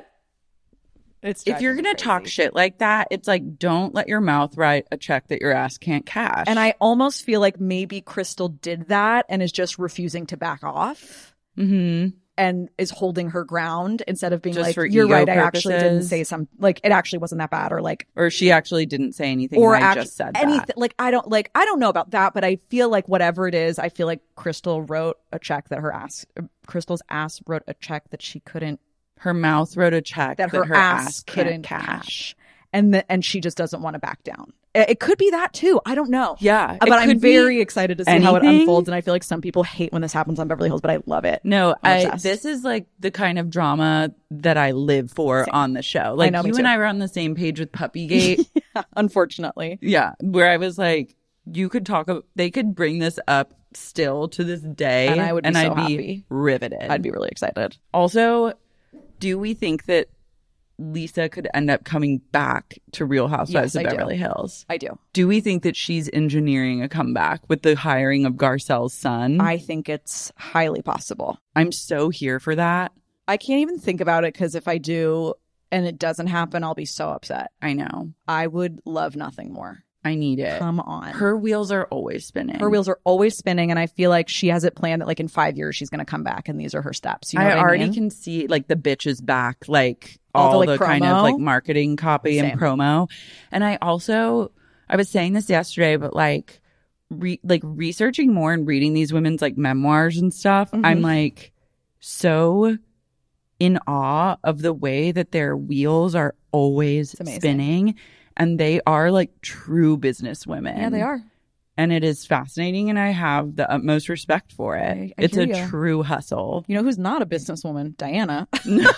I: talk shit like that, it's like, don't let your mouth write a check that your ass can't cash.
K: And I almost feel like maybe Crystal did that and is just refusing to back off.
I: Mm-hmm.
K: and is holding her ground instead of being
I: Just
K: like,
I: for
K: you're
I: ego
K: right, I actually didn't
I: purposes.
K: say some, like, it actually wasn't that bad, or like,
I: Or she actually didn't say anything.
K: or
I: and I just said
K: anything.
I: that.
K: Like, I don't know about that, but I feel like whatever it is, I feel like Crystal wrote a check that Crystal's ass wrote a check that she couldn't,
I: Her mouth wrote a check
K: that her ass couldn't cash. And she just doesn't want to back down. It could be that too. I don't know.
I: Yeah.
K: But
I: it
K: I'm
I: could be
K: very excited to see how it
I: anything.
K: unfolds. And I feel like some people hate when this happens on Beverly Hills, but I love it.
I: No,
K: I'm obsessed.
I: this is like the kind of drama that I live for on the show. Like
K: know, me
I: you
K: too.
I: and I were on the same page with Puppygate.
K: Yeah, unfortunately.
I: Yeah, where I was like, they could bring this up still to this day,
K: And I would be so
I: I'd be
K: happy.
I: riveted.
K: I'd be really excited.
I: Also, do we think that Lisa could end up coming back to Real Housewives
K: Yes,
I: of
K: I do.
I: Beverly Hills?
K: I do.
I: Do we think that she's engineering a comeback with the hiring of Garcelle's son?
K: I think it's highly possible.
I: I'm so here for that.
K: I can't even think about it because if I do and it doesn't happen, I'll be so upset.
I: I know.
K: I would love nothing more.
I: I need it.
K: Come on.
I: Her wheels are always spinning.
K: Her wheels are always spinning, and I feel like she has it planned that like in 5 years she's going to come back, and these are her steps. You know what I
I: already
K: mean?
I: can see like the bitch is back, like
K: All
I: all
K: the,
I: the,
K: like,
I: kind of
K: promo?
I: like marketing copy
K: Same.
I: and promo. And I was saying this yesterday, but like researching more and reading these women's like memoirs and stuff, I'm like so in awe of the way that their wheels are always
K: amazing.
I: spinning, and they are like true business women.
K: Yeah, they are.
I: And it is fascinating, and I have the utmost respect for it.
K: I
I: It's
K: hear
I: a
K: you.
I: true hustle.
K: You know who's not a businesswoman? Diana.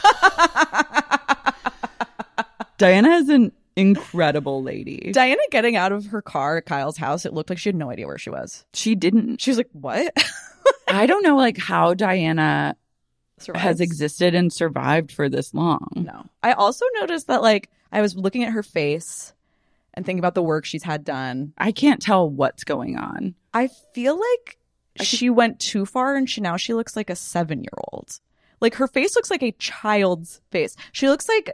I: Diana is an incredible lady.
K: Diana getting out of her car at Kyle's house, it looked like she had no idea where she was.
I: She didn't.
K: She was like, what?
I: I don't know like how Diana
K: Survives?
I: has existed and survived for this long.
K: No. I also noticed that like I was looking at her face and thinking about the work she's had done.
I: I can't tell what's going on.
K: I feel like she went too far and she looks like a 7-year-old. Like her face looks like a child's face. She looks like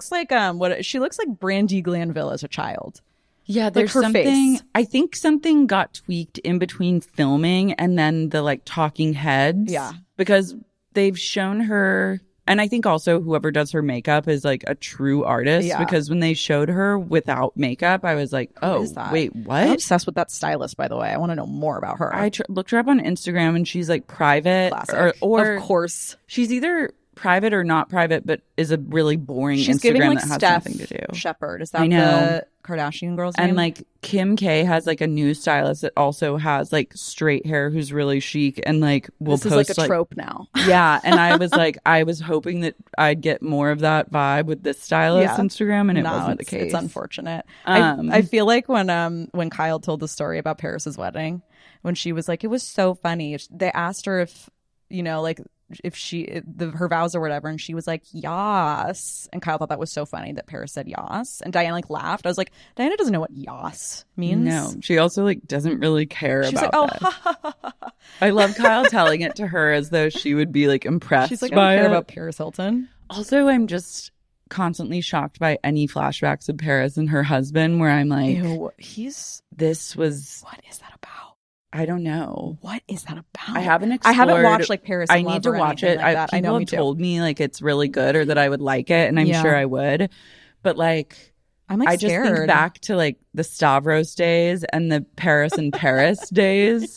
K: Brandi Glanville as a child.
I: Yeah, there's
K: her
I: something.
K: face.
I: I think something got tweaked in between filming and then the like talking heads.
K: Yeah.
I: Because they've shown her, and I think also whoever does her makeup is like a true artist.
K: Yeah.
I: Because when they showed her without makeup, I was like, oh,
K: is that?
I: wait,
K: I'm
I: what?
K: obsessed with that stylist, by the way. I want to know more about her.
I: I looked her up on Instagram, and she's like private,
K: Classic.
I: or
K: of course.
I: she's either private or not private, but is a really boring
K: She's
I: Instagram
K: giving like
I: that has
K: Steph
I: nothing to do.
K: Shepard. Is
I: I
K: that
I: know.
K: the Kardashian girl's name?
I: And like Kim K has like a new stylist that also has like straight hair who's really chic and like will
K: this
I: post
K: is like a trope now.
I: Yeah, and I was like, I was hoping that I'd get more of that vibe with this stylist
K: Yeah.
I: Instagram, and it
K: No,
I: wasn't the
K: it's-
I: case.
K: It's unfortunate.
I: Um,
K: I feel like when Kyle told the story about Paris's wedding, when she was like, it was so funny. They asked her if, you know, like if her vows or whatever, and she was like, yas. And Kyle thought that was so funny that Paris said yas, and Diana like laughed. I was like, Diana doesn't know what yas means.
I: No, she also like doesn't really care
K: She's
I: about
K: like,
I: that.
K: oh, ha, ha, ha, ha.
I: I love Kyle telling it to her as though she would be like impressed.
K: She's like, I
I: by
K: don't care
I: it.
K: about Paris Hilton.
I: Also, I'm just constantly shocked by any flashbacks of Paris and her husband where I'm like,
K: Ew,
I: this was,
K: what is that about?
I: I don't know.
K: What is that about?
I: I haven't
K: I haven't
I: explored-
K: watched like Paris and
I: I
K: Love
I: need to
K: or
I: watch
K: anything
I: it.
K: like that. I
I: People
K: know, me
I: have
K: too.
I: told me like it's really good or that I would like it, and I'm
K: Yeah.
I: sure I would. But like,
K: I'm like
I: I just
K: scared.
I: think back to like the Stavros days and the Paris and Paris days,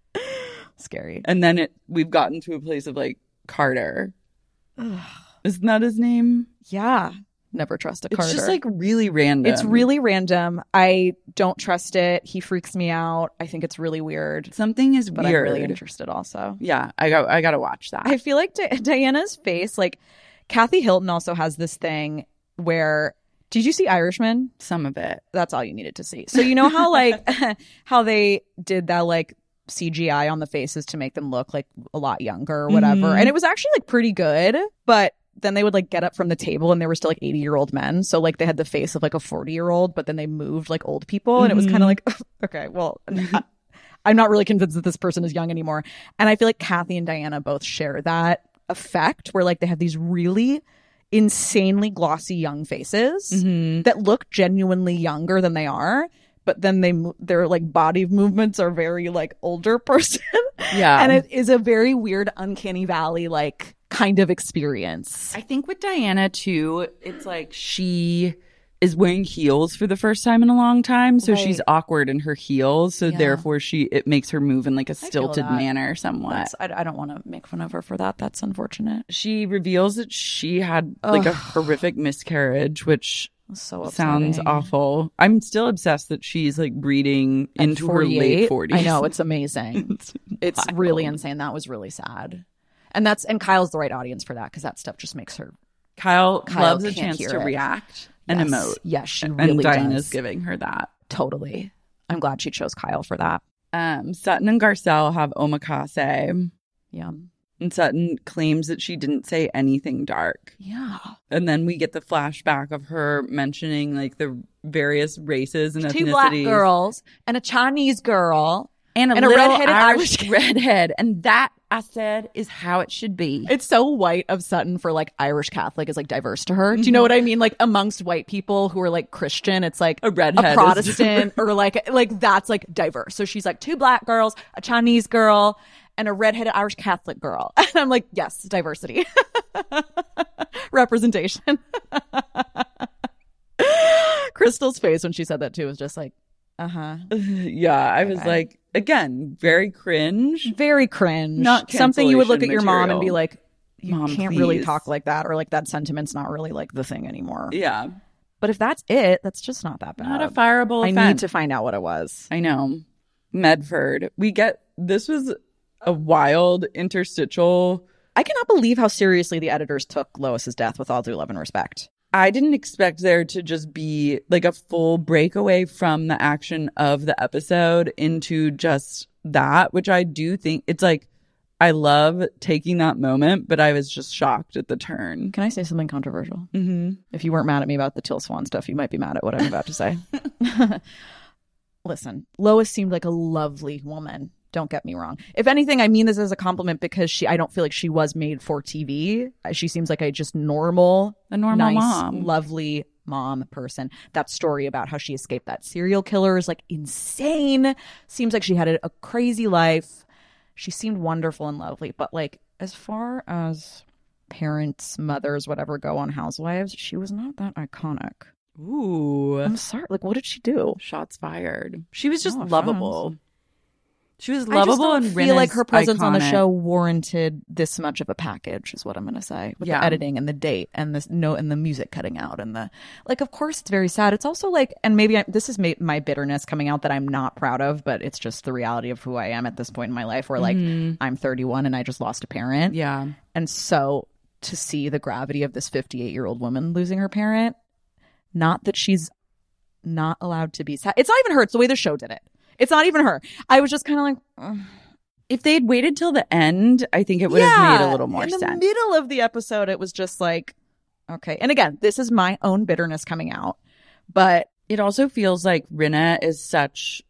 K: Scary.
I: and then we've gotten to a place of like Carter. Isn't that his name?
K: Yeah. Never trust a Carter.
I: It's just like really random.
K: It's really random. I don't trust it. He freaks me out. I think it's really weird.
I: Something is
K: But
I: weird.
K: I'm really interested also.
I: Yeah, I got to watch that.
K: I feel like Diana's face, like Kathy Hilton also has this thing where, did you see Irishman?
I: Some of it.
K: That's all you needed to see. So you know how like how they did that like CGI on the faces to make them look like a lot younger or whatever.
I: Mhm.
K: And it was actually like pretty good, but then they would like get up from the table and they were still like 80-year-old men. So like they had the face of like a 40-year-old, but then they moved like old people. And it was kind of like, okay, well, I'm not really convinced that this person is young anymore. And I feel like Kathy and Diana both share that effect where like they have these really insanely glossy young faces that look genuinely younger than they are. But then their like body movements are very like older person.
I: Yeah.
K: And it is a very weird uncanny valley like kind of experience.
I: I think with Diana too, it's like she is wearing heels for the first time in a long time, so she's awkward in her heels, so therefore it makes her move in like a stilted manner somewhat.
K: I don't want to make fun of her for that. That's unfortunate.
I: She reveals that she had like a horrific miscarriage, which
K: so
I: sounds awful. I'm still obsessed that she's like breeding into her late 40s.
K: I know, it's amazing. It's really insane. That was really sad. And Kyle's the right audience for that, because that stuff just makes her.
I: Kyle loves a chance to react and emote.
K: Yes, she really
I: and Diana's
K: does.
I: giving her that.
K: Totally. I'm glad she chose Kyle for that.
I: Sutton and Garcelle have omakase.
K: Yeah.
I: And Sutton claims that she didn't say anything dark.
K: Yeah.
I: And then we get the flashback of her mentioning like the various races and ethnicities.
K: 2 black girls and a Chinese girl.
I: And a little redheaded Irish redhead. And that, I said, is how it should be.
K: It's so white of Sutton for like Irish Catholic is like diverse to her. Do you know what I mean? Like amongst white people who are like Christian, it's like
I: a redhead,
K: a Protestant, or like that's like diverse. So she's like 2 black girls, a Chinese girl, and a redheaded Irish Catholic girl. And I'm like, yes, diversity. Representation. Crystal's face when she said that too was just like,
I: yeah, I was like, again, very cringe.
K: Very cringe.
I: Not
K: something you would look at your mom and be
I: material.
K: like, you
I: Mom,
K: can't
I: please.
K: really talk like that, or like that sentiment's not really like the thing anymore.
I: Yeah.
K: But if that's it, that's just not that bad.
I: Not a fireable
K: I
I: offense.
K: need to find out what it was.
I: I know. Medford. This was a wild interstitial.
K: I cannot believe how seriously the editors took Lois's death, with all due love and respect.
I: I didn't expect there to just be like a full breakaway from the action of the episode into just that, which I do think it's like, I love taking that moment, but I was just shocked at the turn.
K: Can I say something controversial?
I: Mm-hmm.
K: If you weren't mad at me about the Till Swan stuff, you might be mad at what I'm about to say. Listen, Lois seemed like a lovely woman. Don't get me wrong. If anything, I mean this as a compliment, because I don't feel like she was made for TV. She seems like a normal nice,
I: mom,
K: lovely mom person. That story about how she escaped that serial killer is like insane. Seems like she had a crazy life. She seemed wonderful and lovely. But like, as far as parents, mothers, whatever go on Housewives, she was not that iconic.
I: Ooh.
K: I'm sorry. Like, what did she do?
I: Shots fired. She was just
K: No
I: lovable. She was
K: I just
I: lovable,
K: don't
I: and
K: feel like her presence on the
I: iconic.
K: show warranted this much of a package, is what I'm going to say, with the editing and the date and this note and the music cutting out and the like. Of course, it's very sad. It's also like, and maybe this is my bitterness coming out that I'm not proud of, but it's just the reality of who I am at this point in my life, where like I'm 31 and I just lost a parent.
I: Yeah,
K: and so to see the gravity of this 58-year-old woman losing her parent, not that she's not allowed to be sad. It's not even her. It's the way the show did it. It's not even her. I was just kind of like, ugh.
I: If they'd waited till the end, I think it would have made a little more sense.
K: In the middle of the episode, it was just like, okay. And again, this is my own bitterness coming out, but
I: it also feels like Rinna is such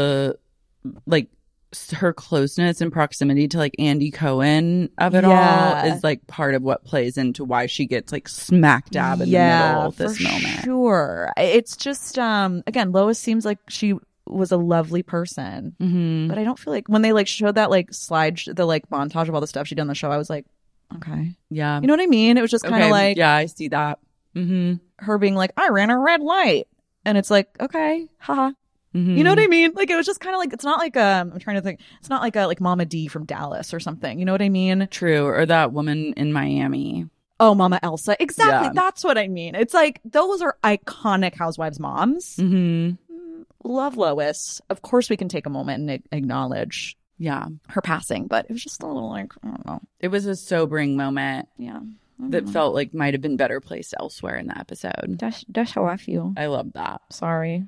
I: her closeness and proximity to like Andy Cohen of it all is like part of what plays into why she gets like smack dab in the middle of this moment.
K: Sure. It's just, again, Lois seems like she was a lovely person, but I don't feel like when they like showed that like slide, the like montage of all the stuff she did on the show, I was like, okay,
I: yeah,
K: you know what I mean? It was just kind of like,
I: yeah, I see that.
K: Her being like, I ran a red light, and it's like, okay, haha. You know what I mean? Like, it was just kind of like, it's not like I'm trying to think, it's not like a like Mama D from Dallas or something. You know what I mean?
I: True. Or that woman in Miami.
K: Oh, Mama Elsa. Exactly.
I: Yeah.
K: That's what I mean. It's like, those are iconic Housewives moms. Love Lois. Of course, we can take a moment and acknowledge her passing, but it was just a little like, I don't know.
I: It was a sobering moment.
K: Yeah.
I: That felt like might have been better placed elsewhere in the episode.
K: That's how I feel.
I: I love that.
K: Sorry.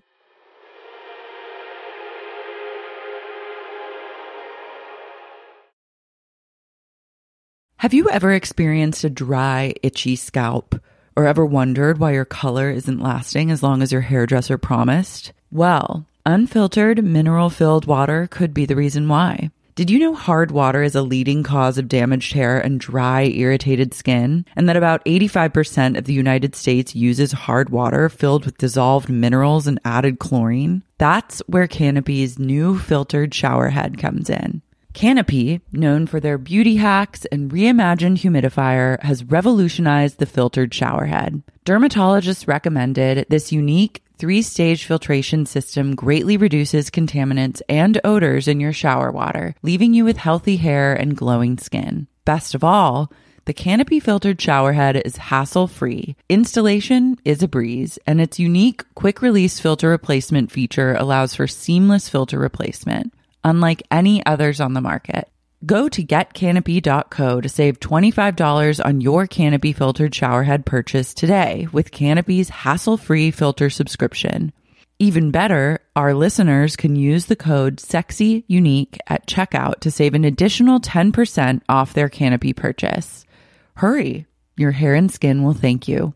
I: Have you ever experienced a dry, itchy scalp, or ever wondered why your color isn't lasting as long as your hairdresser promised? Well, unfiltered, mineral-filled water could be the reason why. Did you know hard water is a leading cause of damaged hair and dry, irritated skin? And that about 85% of the United States uses hard water filled with dissolved minerals and added chlorine? That's where Canopy's new filtered shower head comes in. Canopy, known for their beauty hacks and reimagined humidifier, has revolutionized the filtered showerhead. Dermatologists recommended this unique 3-stage filtration system greatly reduces contaminants and odors in your shower water, leaving you with healthy hair and glowing skin. Best of all, the Canopy filtered showerhead is hassle-free. Installation is a breeze, and its unique quick-release filter replacement feature allows for seamless filter replacement, unlike any others on the market. Go to getcanopy.co to save $25 on your Canopy filtered showerhead purchase today with Canopy's hassle-free filter subscription. Even better, our listeners can use the code SEXYUNIQUE at checkout to save an additional 10% off their Canopy purchase. Hurry, your hair and skin will thank you.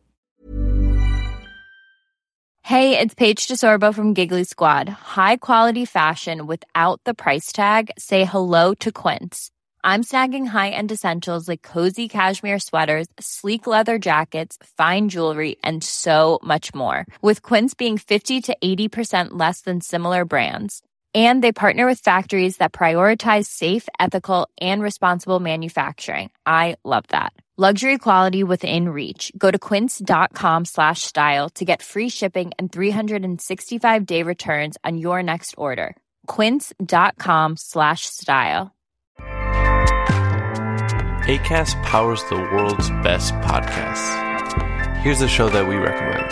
M: Hey, it's Paige DeSorbo from Giggly Squad. High quality fashion without the price tag. Say hello to Quince. I'm snagging high-end essentials like cozy cashmere sweaters, sleek leather jackets, fine jewelry, and so much more. With Quince being 50 to 80% less than similar brands. And they partner with factories that prioritize safe, ethical, and responsible manufacturing. I love that. Luxury quality within reach. Go to quince.com/style to get free shipping and 365-day returns on your next order. Quince.com/style.
F: Acast powers the world's best podcasts. Here's a show that we recommend.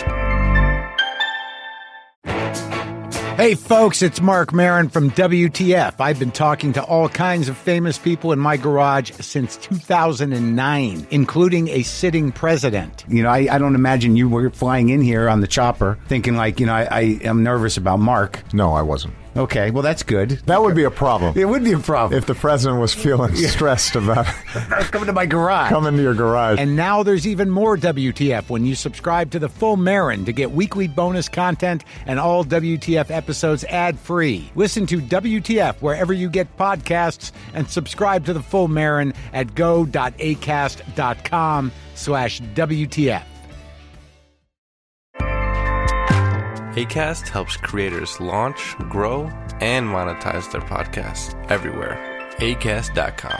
N: Hey folks, it's Mark Maron from WTF. I've been talking to all kinds of famous people in my garage since 2009, including a sitting president. You know, I don't imagine you were flying in here on the chopper thinking like, you know, I am nervous about Mark.
O: No, I wasn't.
N: Okay, well, that's good.
O: That would be a problem.
N: It would be a problem.
O: If the president was feeling stressed about
N: coming to my garage.
O: Come into your garage.
N: And now there's even more WTF when you subscribe to the Full Marin to get weekly bonus content and all WTF episodes ad-free. Listen to WTF wherever you get podcasts and subscribe to the Full Marin at go.acast.com/WTF.
F: Acast helps creators launch, grow, and monetize their podcasts everywhere. Acast.com.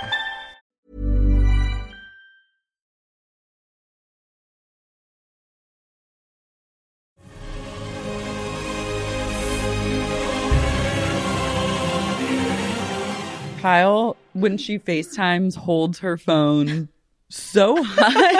I: Kyle, when she FaceTimes, holds her phone so high.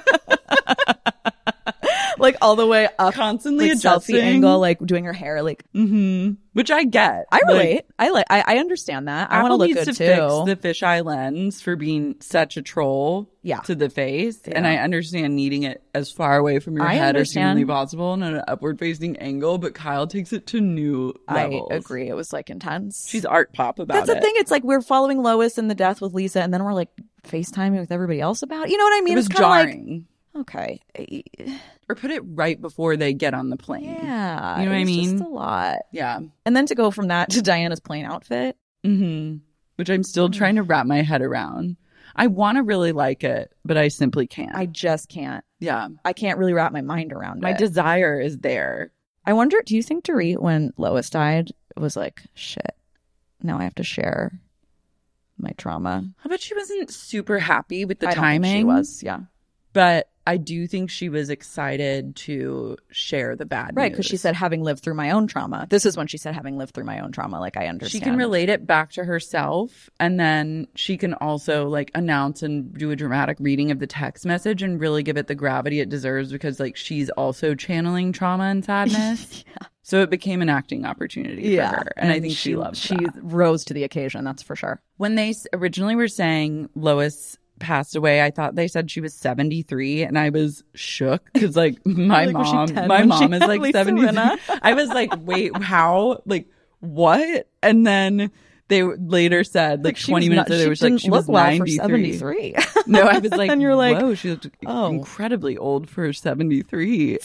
K: Like all the way up,
I: constantly
K: like
I: adjusting
K: selfie angle, like doing her hair, like
I: which I get.
K: I relate. I understand that. I want to look good
I: needs
K: too.
I: to fix the fisheye lens for being such a troll to the face,
K: Yeah.
I: and I understand needing it as far away from your
K: I
I: head as
K: understand.
I: humanly possible and an upward facing angle. But Kyle takes it to new levels.
K: I agree. It was like intense.
I: She's art pop about
K: That's
I: it.
K: the thing. It's like we're following Lois in the death with Lisa, and then we're like FaceTiming with everybody else about it. You know what I mean?
I: It was
K: It's kinda
I: jarring.
K: Like, okay.
I: Or put it right before they get on the plane.
K: Yeah.
I: You know what I mean?
K: Just a lot.
I: Yeah.
K: And then to go from that to Diana's plain outfit.
I: Which I'm still trying to wrap my head around. I want to really like it, but I simply can't.
K: I just can't.
I: Yeah.
K: I can't really wrap my mind around
I: My
K: it.
I: desire is there.
K: I wonder, do you think Dorit, when Lois died, was like, shit, now I have to share my trauma?
I: I bet she wasn't super happy with the
K: I don't
I: timing.
K: think she was, yeah.
I: But I do think she was excited to share the bad
K: Right,
I: news.
K: because she said, having lived through my own trauma. This is when she said, having lived through my own trauma. Like, I understand.
I: She can relate it back to herself, and then she can also like announce and do a dramatic reading of the text message and really give it the gravity it deserves, because like she's also channeling trauma and sadness. So it became an acting opportunity for her, and I think she loves
K: She
I: that.
K: rose to the occasion, that's for sure.
I: When they originally were saying Lois passed away, I thought they said she was 73, and I was shook because like my
K: Like, was she
I: mom
K: 10
I: my
K: when
I: mom
K: she
I: is
K: had
I: like
K: Lisa
I: 73.
K: Rinna?
I: I was like, wait, how, like what? And then they later said like
K: she
I: 20
K: was
I: minutes
K: not-
I: later
K: she
I: it was like
K: didn't
I: she was
K: look well for
I: 93.
K: 73.
I: No, I was like,
K: And you're like,
I: whoa, she looked incredibly old for 73.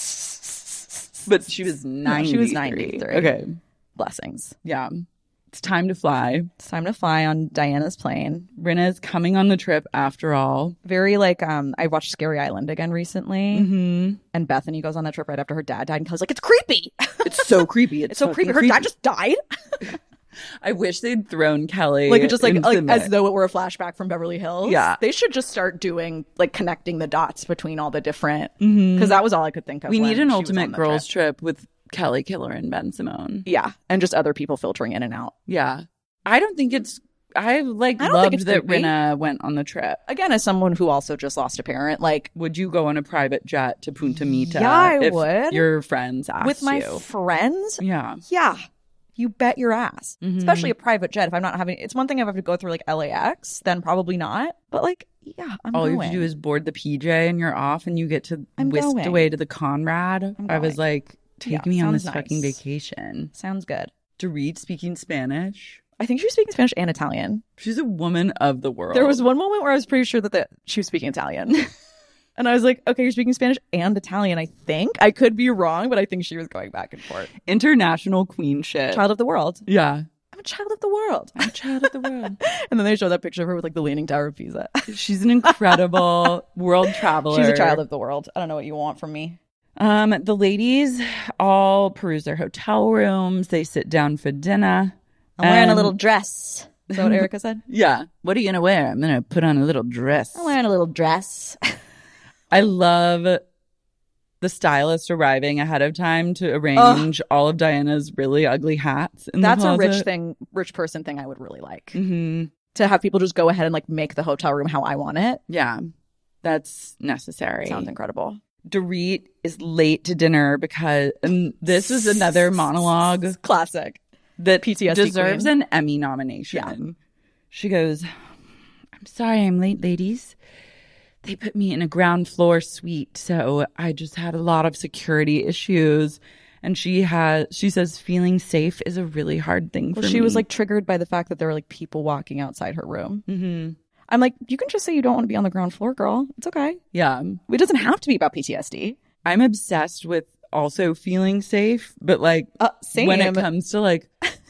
I: But she was 93.
K: She was 93.
I: Okay.
K: Blessings.
I: Yeah. It's time to fly.
K: It's time to fly on Diana's plane.
I: Rinna's coming on the trip after all.
K: Very like, I watched Scary Island again recently. And Bethany goes on that trip right after her dad died, and Kelly's like, it's creepy.
I: It's so creepy.
K: It's so creepy. Her dad just died.
I: I wish they'd thrown Kelly
K: Like, just like
I: into the
K: as
I: mix.
K: though it were a flashback from Beverly Hills.
I: Yeah.
K: They should just start doing, like, connecting the dots between all the different, because that was all I could think of.
I: We
K: when
I: need an
K: she was
I: ultimate
K: on the
I: girls trip with Kelly Killer and Ben Simone.
K: Yeah. And just other people filtering in and out.
I: Yeah. I don't think it's, I
K: don't
I: loved
K: think it's
I: that
K: creepy.
I: Rinna went on the trip.
K: Again, as someone who also just lost a parent, like,
I: Would you go on a private jet to Punta Mita?
K: Yeah, I
I: if
K: would.
I: Your friends asked
K: with my
I: you?
K: friends,
I: Yeah.
K: yeah, you bet your ass.
I: Mhm.
K: Especially a private jet. If I'm not having, it's one thing if I have to go through like LAX, then probably not. But like, yeah, I'm
I: All
K: going.
I: you have to do is board the PJ and you're off and you get to
K: I'm
I: whisked
K: going.
I: away to the Conrad. I was
K: going.
I: like, take
K: Yeah,
I: me on
K: sounds
I: this fucking
K: nice.
I: vacation.
K: Sounds good.
I: Dorit speaking Spanish.
K: I think she was speaking Spanish and Italian.
I: She's a woman of the world.
K: There was one moment where I was pretty sure that she was speaking Italian. And I was like, okay, you're speaking Spanish and Italian, I think. I could be wrong, but I think she was going back and forth.
I: International queen shit.
K: Child of the world.
I: Yeah.
K: I'm a child of the world.
I: I'm a child of the world.
K: And then they show that picture of her with like the Leaning Tower of Pisa.
I: She's an incredible world traveler.
K: She's a child of the world. I don't know what you want from me.
I: The ladies all peruse their hotel rooms. They sit down for dinner.
K: I'm wearing a little dress. Is that what Erica said?
I: Yeah. What are you going to wear? I'm going to put on a little dress.
K: I'm wearing a little dress.
I: I love the stylist arriving ahead of time to arrange all of Diana's really ugly hats in
K: That's
I: the
K: a
I: closet.
K: rich person thing I would really like.
I: Mm-hmm.
K: To have people just go ahead and like make the hotel room how I want it.
I: Yeah. That's necessary.
K: Sounds incredible.
I: Dorit is late to dinner because, and this is another monologue
K: Classic.
I: that
K: PTSD
I: deserves
K: queen.
I: an Emmy nomination. She goes, I'm sorry I'm late, ladies. They put me in a ground floor suite, so I just had a lot of security issues. And she says feeling safe is a really hard thing for me.
K: She was like triggered by the fact that there were like people walking outside her room.
I: Mm-hmm.
K: I'm like, you can just say you don't want to be on the ground floor, girl. It's okay.
I: Yeah.
K: It doesn't have to be about PTSD.
I: I'm obsessed with also feeling safe, but like
K: same.
I: when it comes to like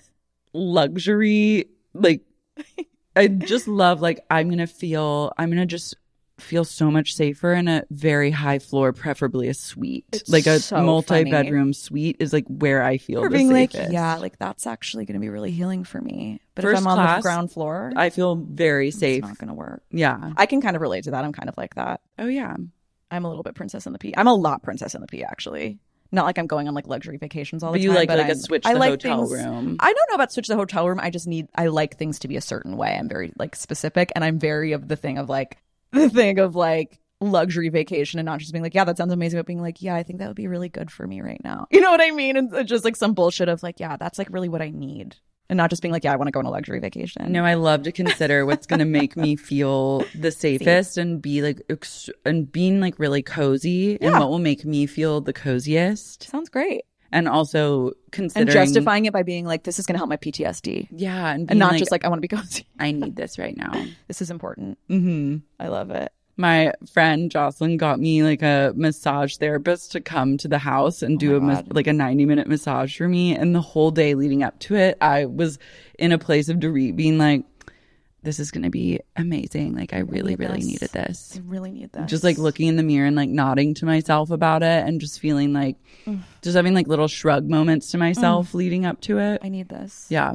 I: luxury, like I just love like I'm gonna just feel so much safer in a very high floor, preferably a suite.
K: It's
I: like a
K: so
I: multi-bedroom suite is like where I feel
K: Or
I: the
K: being like,
I: safest.
K: yeah, like that's actually going to be really healing for me. But
I: First
K: if I'm on
I: class,
K: the ground floor,
I: I feel very safe.
K: it's not going to work.
I: Yeah.
K: I can kind of relate to that. I'm kind of like that.
I: Oh yeah.
K: I'm a little bit Princess in the Pea. I'm a lot Princess in the Pea, actually. Not like I'm going on like luxury vacations all the
I: But you
K: time.
I: like
K: but
I: a switch the hotel room.
K: I don't know about switch the hotel room. I like things to be a certain way. I'm very like specific, and I'm very of the thing of like luxury vacation and not just being like, yeah, that sounds amazing, but being like, yeah, I think that would be really good for me right now. You know what I mean? And it's just like some bullshit of like, yeah, that's like really what I need. And not just being like, yeah, I want to go on a luxury vacation.
I: No, I love to consider what's going to make me feel the safest and be like, and being like really cozy and what will make me feel the coziest.
K: Sounds great.
I: And also considering.
K: And justifying it by being like, this is going to help my PTSD.
I: Yeah. And
K: not just like, I want to be cozy.
I: I need this right now.
K: This is important.
I: Mm-hmm.
K: I love it.
I: My friend Jocelyn got me like a massage therapist to come to the house and do a 90-minute massage for me. And the whole day leading up to it, I was in a place of Dorit being like, this is going to be amazing. Like I really needed this.
K: I really need this.
I: Just like looking in the mirror and like nodding to myself about it and just feeling like, just having like little shrug moments to myself leading up to it.
K: I need this.
I: Yeah.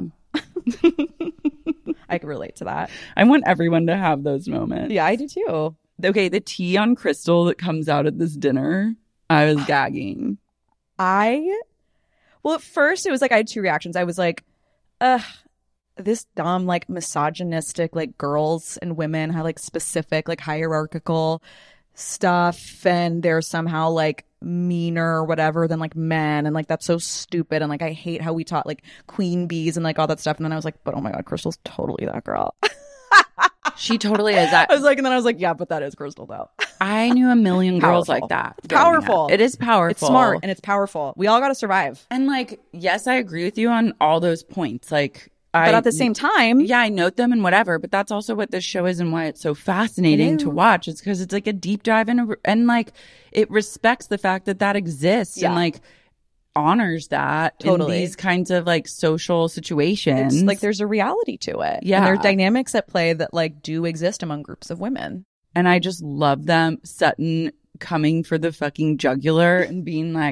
K: I can relate to that.
I: I want everyone to have those moments.
K: Yeah, I do too.
I: Okay, the tea on crystal that comes out at this dinner, I was gagging.
K: Well, at first it was like I had two reactions. I was like, this dumb, like misogynistic, like girls and women have like specific, like hierarchical stuff, and they're somehow like meaner or whatever than like men, and like that's so stupid, and like I hate how we taught like queen bees and like all that stuff. And then I was like, but oh my god, Crystal's totally that girl.
I: She totally is.
K: I was like, and then I was like, yeah, but that is Crystal though.
I: I knew a million girls
K: Powerful.
I: like that.
K: It's powerful.
I: It is powerful.
K: It's smart and it's powerful. We all got to survive.
I: And like, yes, I agree with you on all those points. Like,
K: but at the same time,
I: yeah, I note them and whatever. But that's also what this show is and why it's so fascinating to watch. It's because it's like a deep dive and like it respects the fact that exists and like honors that in these kinds of like social situations.
K: It's like there's a reality to it.
I: Yeah,
K: and there are dynamics at play that like do exist among groups of women.
I: And I just love them. Sutton coming for the fucking jugular and being like,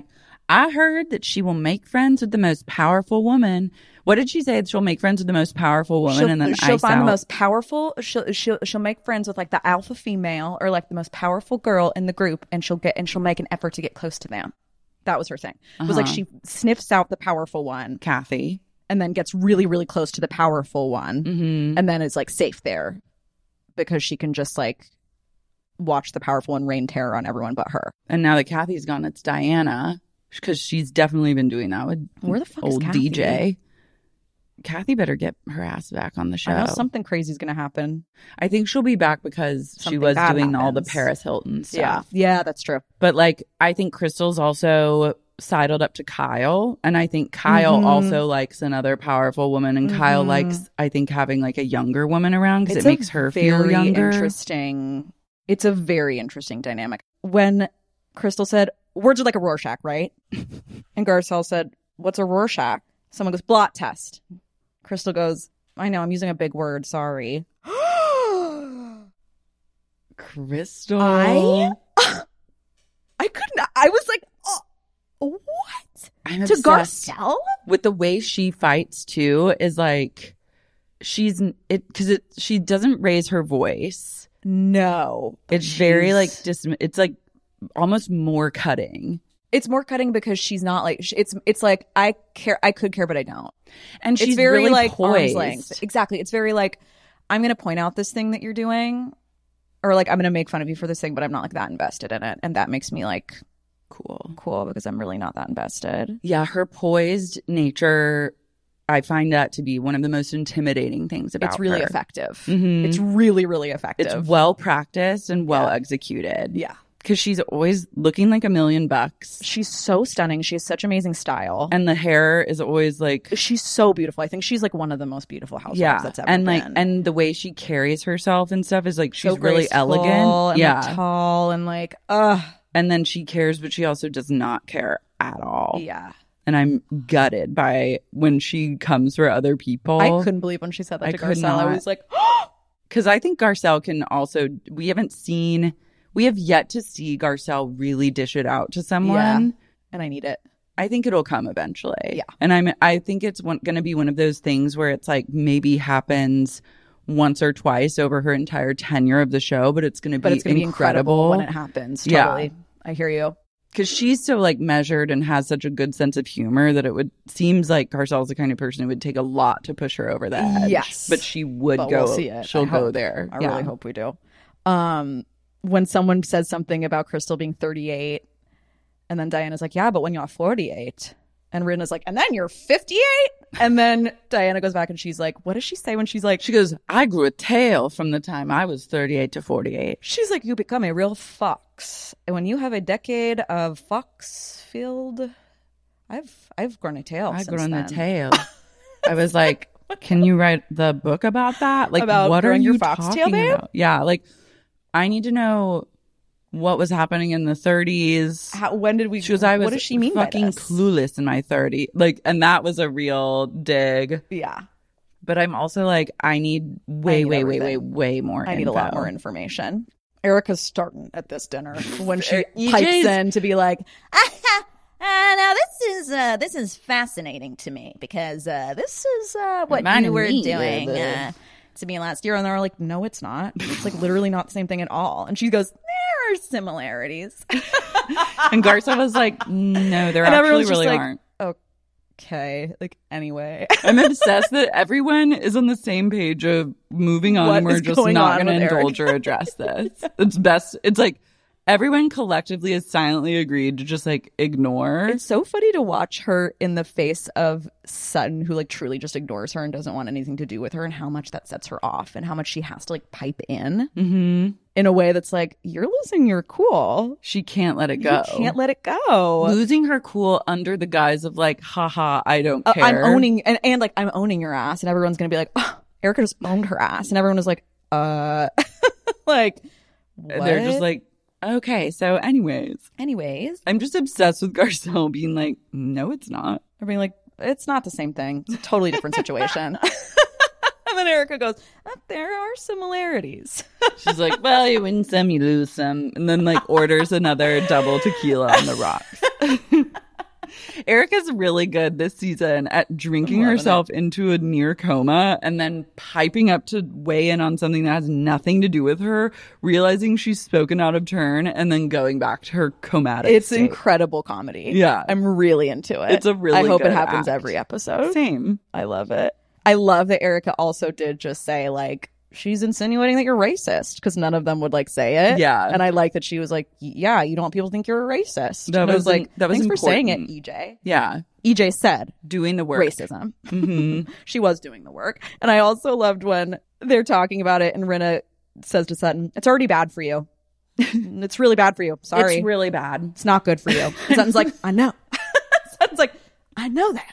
I: I heard that she will make friends with the most powerful woman. What did she say? She'll make friends with the most powerful woman and then
K: she'll
I: ice
K: find
I: out.
K: the most powerful. She'll make friends with like the alpha female or like the most powerful girl in the group, and she'll make an effort to get close to them. That was her thing. It was like she sniffs out the powerful one,
I: Kathy,
K: and then gets really, really close to the powerful one, and then is like safe there because she can just like watch the powerful one rain terror on everyone but her.
I: And now that Kathy's gone, it's Diana, because she's definitely been doing that with
K: Where the fuck
I: old
K: is Kathy?
I: DJ. Kathy better get her ass back on the show.
K: I know something crazy is going to happen.
I: I think she'll be back because she
K: Something
I: was
K: bad
I: doing all the
K: happens.
I: Paris Hilton stuff.
K: Yeah, that's true.
I: But like, I think Crystal's also sidled up to Kyle, and I think Kyle also likes another powerful woman, and Kyle likes, I think, having like a younger woman around because it makes her feel younger.
K: Interesting. It's a very interesting dynamic. When Crystal said, "Words are like a Rorschach," right? And Garcelle said, "What's a Rorschach?" Someone goes, "Blot test." Crystal goes, "I know, I'm using a big word. Sorry."
I: Crystal.
K: I couldn't. I was like, oh, what?
I: I'm
K: to
I: obsessed
K: Garcelle?
I: with the way she fights too. Is like she's it because she doesn't raise her voice.
K: No,
I: It's very like it's like almost more cutting.
K: It's more cutting because she's not like it's like I could care but I don't,
I: And she's
K: it's very
I: really
K: like arm's
I: poised.
K: length. Exactly. It's very like I'm going to point out this thing that you're doing, or like I'm going to make fun of you for this thing, but I'm not like that invested in it, and that makes me like cool because I'm really not that invested.
I: Yeah, her poised nature, I find that to be one of the most intimidating things about
K: It's really
I: her.
K: effective.
I: Mhm.
K: It's really, really effective.
I: It's well practiced and well executed.
K: Yeah.
I: Because she's always looking like $1,000,000.
K: She's so stunning. She has such amazing style.
I: And the hair is always like...
K: She's so beautiful. I think she's like one of the most beautiful housewives that's ever
I: and
K: been.
I: like, and the way she carries herself and stuff is like, she's
K: So
I: really
K: graceful
I: elegant.
K: and
I: Yeah.
K: like tall and like,
I: And then she cares, but she also does not care at all.
K: Yeah.
I: And I'm gutted by when she comes for other people.
K: I couldn't believe when she said that to
I: could
K: Garcelle.
I: not.
K: I was like,
I: Because I think Garcelle can also, we have yet to see Garcelle really dish it out to someone.
K: Yeah. And I need it.
I: I think it'll come eventually.
K: Yeah.
I: And I think it's going to be one of those things where it's like maybe happens once or twice over her entire tenure of the show, but it's going to be incredible
K: when it happens. Totally.
I: Yeah.
K: I hear you.
I: Because she's so like measured and has such a good sense of humor that seems like Garcelle's the kind of person who would take a lot to push her over the edge.
K: Yes.
I: But she would
K: But
I: go.
K: we'll see it.
I: She'll
K: I
I: go
K: hope.
I: there.
K: I really hope we do. When someone says something about Crystal being 38, and then Diana's like, yeah, but when you're 48. And Rinna's like, and then you're 58? And then Diana goes back and she's like, what does she say when she's like...
I: She goes, I grew a tail from the time I was 38 to 48.
K: She's like, you become a real fox. And when you have a decade of fox filled... I've grown a tail
I: I've
K: since
I: grown
K: then.
I: a tail. I was like, can you write the book about that? Like,
K: About
I: what are
K: growing
I: you
K: your foxtail,
I: talking
K: babe?
I: about? Yeah, like, I need to know what was happening in the 30s.
K: When did we...
I: She goes, I was
K: what does she mean by
I: fucking
K: this?
I: clueless in my 30s. Like, and that was a real dig.
K: Yeah.
I: But I'm also like, I need way more
K: I need a lot more information. Erica's starting at this dinner when she
I: EJ's
K: pipes in to be like,
P: now this is fascinating to me because this is what
I: Reminded
P: you were
I: me
P: doing
I: of
P: to me last year.
K: and they're like, no, it's not. It's like literally not the same thing at all. And she goes,
P: There are similarities.
I: And Garcelle was like, no, there
K: and
I: actually
K: everyone's
I: really
K: just like,
I: aren't.
K: okay, like ananyway.
I: I'm obsessed that everyone is on the same page of moving on.
K: What
I: And we're
K: is
I: just
K: going
I: not
K: on
I: going to
K: with
I: indulge or address this. It's best. It's like everyone collectively has silently agreed to just like ignore.
K: It's so funny to watch her in the face of Sutton, who like truly just ignores her and doesn't want anything to do with her, and how much that sets her off and how much she has to like pipe in in a way that's like, you're losing your cool.
I: She can't let it go.
K: You can't let it go.
I: Losing her cool under the guise of like, haha, I don't care.
K: I'm owning and like I'm owning your ass, and everyone's gonna be like, oh, Erica just owned her ass, and everyone is like, like what?
I: They're just like, okay, so anyways. I'm just obsessed with Garcelle being like, no, it's not.
K: Or being like, it's not the same thing. It's a totally different situation. And then Erica goes, there are similarities.
I: She's like, well, you win some, you lose some. And then like orders another double tequila on the rocks. Erica's really good this season at drinking herself into a near coma and then piping up to weigh in on something that has nothing to do with her, realizing she's spoken out of turn, and then going back to her comatic
K: It's
I: state.
K: incredible comedy.
I: Yeah.
K: I'm really into it.
I: It's a really
K: I hope it
I: good
K: happens
I: act.
K: every episode.
I: Same.
K: I love it. I love that Erica also did just say, like, she's insinuating that you're racist, because none of them would, like, say it.
I: Yeah.
K: And I like that she was like, yeah, you don't want people to think you're a racist.
I: That
K: And I
I: was
K: like,
I: that was
K: thanks for saying it,
I: important.
K: EJ.
I: Yeah.
K: EJ said
I: doing the work.
K: Racism.
I: Mm-hmm.
K: She was doing the work. And I also loved when they're talking about it and Rinna says to Sutton, it's already bad for you. It's really bad for you. Sorry.
I: It's really bad.
K: It's not good for you. And Sutton's like, I know. Sutton's like, I know that.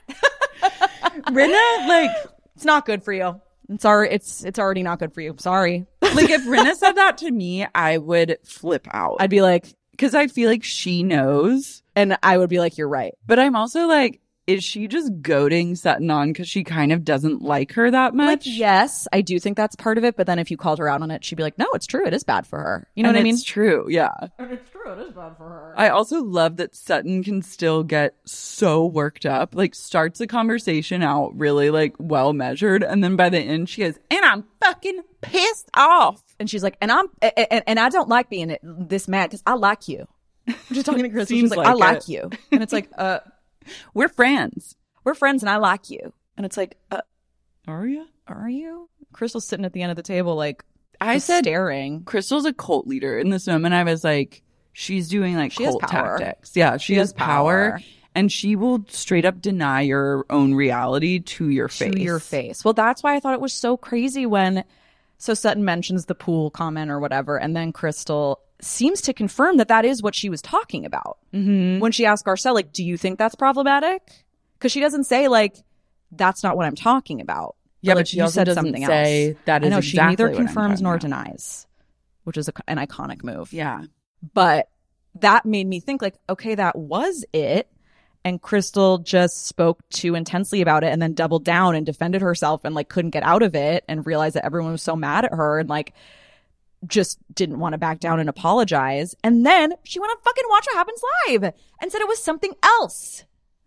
I: Rinna, like,
K: it's not good for you. It's already not good for you. Sorry.
I: Like, if Rinna said that to me, I would flip out.
K: I'd be like,
I: because I feel like she knows.
K: And I would be like, you're right.
I: But I'm also like, is she just goading Sutton on because she kind of doesn't like her that much?
K: Like, yes, I do think that's part of it. But then if you called her out on it, she'd be like, no, it's true. It is bad for her. You know what I mean?
I: It's true. Yeah.
K: And it's true. It is bad for her.
I: I also love that Sutton can still get so worked up, like starts the conversation out really like well measured. And then by the end she goes, and I'm fucking pissed off.
K: And she's like, and I don't like being this mad because I like you. I'm just talking to Crystal. She's like, I like you. And it's like,
I: we're friends.
K: We're friends and I like you. And it's like,
I: are you?
K: Are you? Crystal's sitting at the end of the table like,
I: I said
K: staring.
I: Crystal's a cult leader. In this moment I was like, she's doing like cult tactics. Yeah, she has power. And she will straight up deny your own reality to your face.
K: To your face. Well, that's why I thought it was so crazy when Sutton mentions the pool comment or whatever, and then Crystal seems to confirm that is what she was talking about.
I: Mm-hmm.
K: When she asked Garcelle, like, do you think that's problematic? Because she doesn't say, like, that's not what I'm talking about.
I: Yeah,
K: like,
I: but she
K: you
I: also
K: said
I: doesn't
K: something
I: say
K: else.
I: that is
K: I know,
I: exactly
K: she neither
I: what I'm
K: confirms
I: talking
K: nor
I: about.
K: denies, which is an iconic move.
I: Yeah.
K: But that made me think, like, okay, that was it. And Crystal just spoke too intensely about it and then doubled down and defended herself and like couldn't get out of it and realized that everyone was so mad at her and like just didn't want to back down and apologize. And then she went on fucking Watch What Happens Live and said it was something else.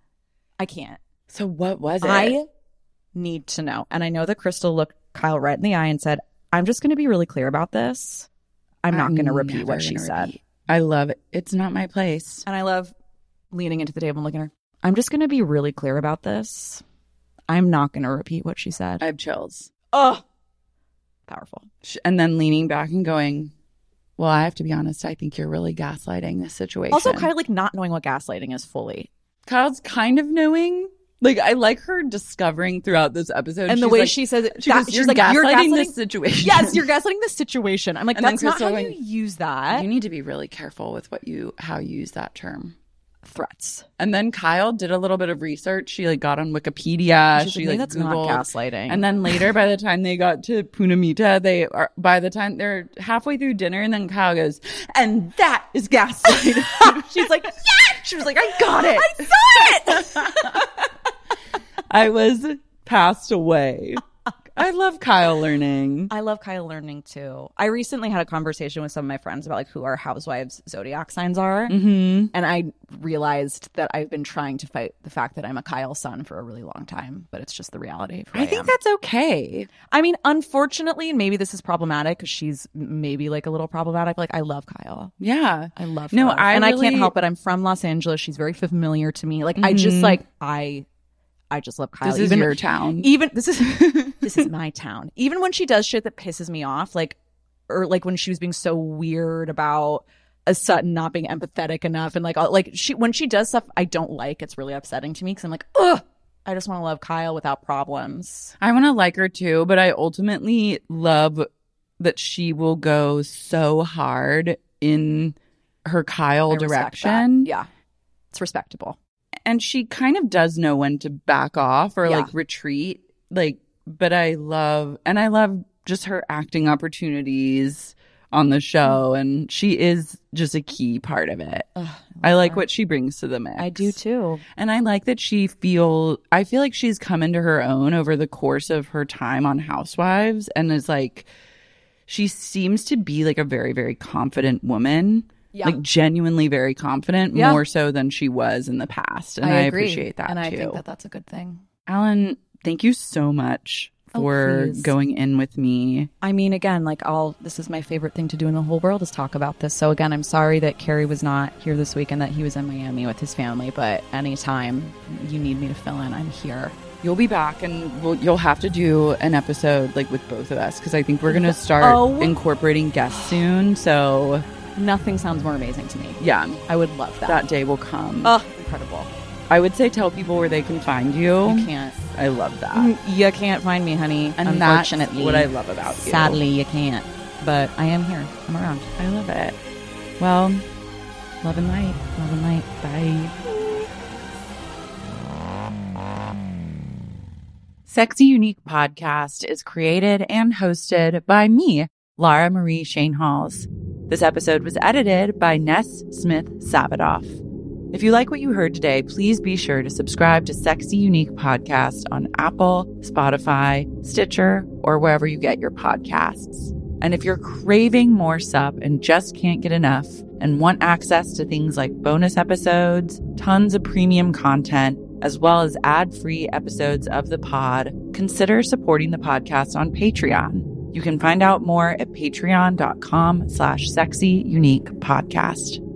K: I can't.
I: So what was it?
K: I need to know. And I know that Crystal looked Kyle right in the eye and said, I'm just going to be really clear about this. I'm not going to repeat what she said.
I: I love it. It's not my place.
K: And I love leaning into the table and looking at her. I'm just going to be really clear about this. I'm not going to repeat what she said.
I: I have chills.
K: Oh, powerful.
I: And then leaning back and going, well, I have to be honest. I think you're really gaslighting this situation.
K: Also, kind of like not knowing what gaslighting is fully.
I: Kyle's kind of knowing. Like, I like her discovering throughout this episode.
K: And the way she says it,
I: she's like, you're gaslighting this situation.
K: Yes, you're gaslighting this situation. I'm like,
I: and
K: that's not
I: Crystal
K: how
I: went,
K: you use that.
I: You need to be really careful with how you use that term.
K: Threats.
I: And then Kyle did a little bit of research. She like got on Wikipedia.
K: She's
I: She
K: like,
I: like
K: that's
I: Googled.
K: not gaslighting.
I: And then later, by the time they got to Punamita, by the time they're halfway through dinner, and then Kyle goes, and that is gaslighting.
K: She's like, yes! She was like, I got it.
I: I saw it. I was passed away. I love Kyle learning.
K: I love Kyle learning too. I recently had a conversation with some of my friends about like who our housewives' zodiac signs are.
I: Mm-hmm.
K: And I realized that I've been trying to fight the fact that I'm a Kyle son for a really long time, but it's just the reality.
I: I think that's okay.
K: I mean, unfortunately, and maybe this is problematic because she's maybe like a little problematic. Like, I love Kyle.
I: Yeah.
K: I love
I: No,
K: her. I can't help it. I'm from Los Angeles. She's very familiar to me. Like, I just like, I just love Kyle.
I: This is your town.
K: Even this is my town. Even when she does shit that pisses me off, like, or like when she was being so weird about a Sutton not being empathetic enough, and like when she does stuff I don't like, it's really upsetting to me because I'm like, ugh, I just want to love Kyle without problems.
I: I want to like her too, but I ultimately love that she will go so hard in her Kyle direction.
K: Yeah, it's respectable.
I: And she kind of does know when to back off or like retreat. Like, but I love just her acting opportunities on the show. And she is just a key part of it. I like what she brings to the mix.
K: I do too.
I: And I like that I feel like she's come into her own over the course of her time on Housewives and is like, she seems to be like a very, very confident woman. like genuinely very confident,
K: Yeah.
I: more so than she was in the past. And I
K: agree.
I: appreciate that
K: and
I: too.
K: I think that that's a good thing.
I: Alan, thank you so much for
K: please.
I: going in with me.
K: I mean, again, like this is my favorite thing to do in the whole world is talk about this. So again, I'm sorry that Carrie was not here this week and that he was in Miami with his family, but anytime you need me to fill in, I'm here.
I: You'll be back, and you'll have to do an episode like with both of us, because I think we're going to start incorporating guests soon. So
K: nothing sounds more amazing to me.
I: Yeah.
K: I would love that.
I: That day will come.
K: Oh, incredible.
I: I would say tell people where they can find you.
K: You can't.
I: I love that.
K: You can't find me, honey.
I: And
K: unfortunately.
I: that's what I love about you.
K: Sadly, you can't. But I am here. I'm around.
I: I love it. Well, love and light. Love and light. Bye. Sexy Unique Podcast is created and hosted by me, Lara Marie Shane-Halls. This episode was edited by Ness Smith-Savadoff. If you like what you heard today, please be sure to subscribe to Sexy Unique Podcast on Apple, Spotify, Stitcher, or wherever you get your podcasts. And if you're craving more sup and just can't get enough and want access to things like bonus episodes, tons of premium content, as well as ad-free episodes of the pod, consider supporting the podcast on Patreon. You can find out more at patreon.com/sexyuniquepodcast.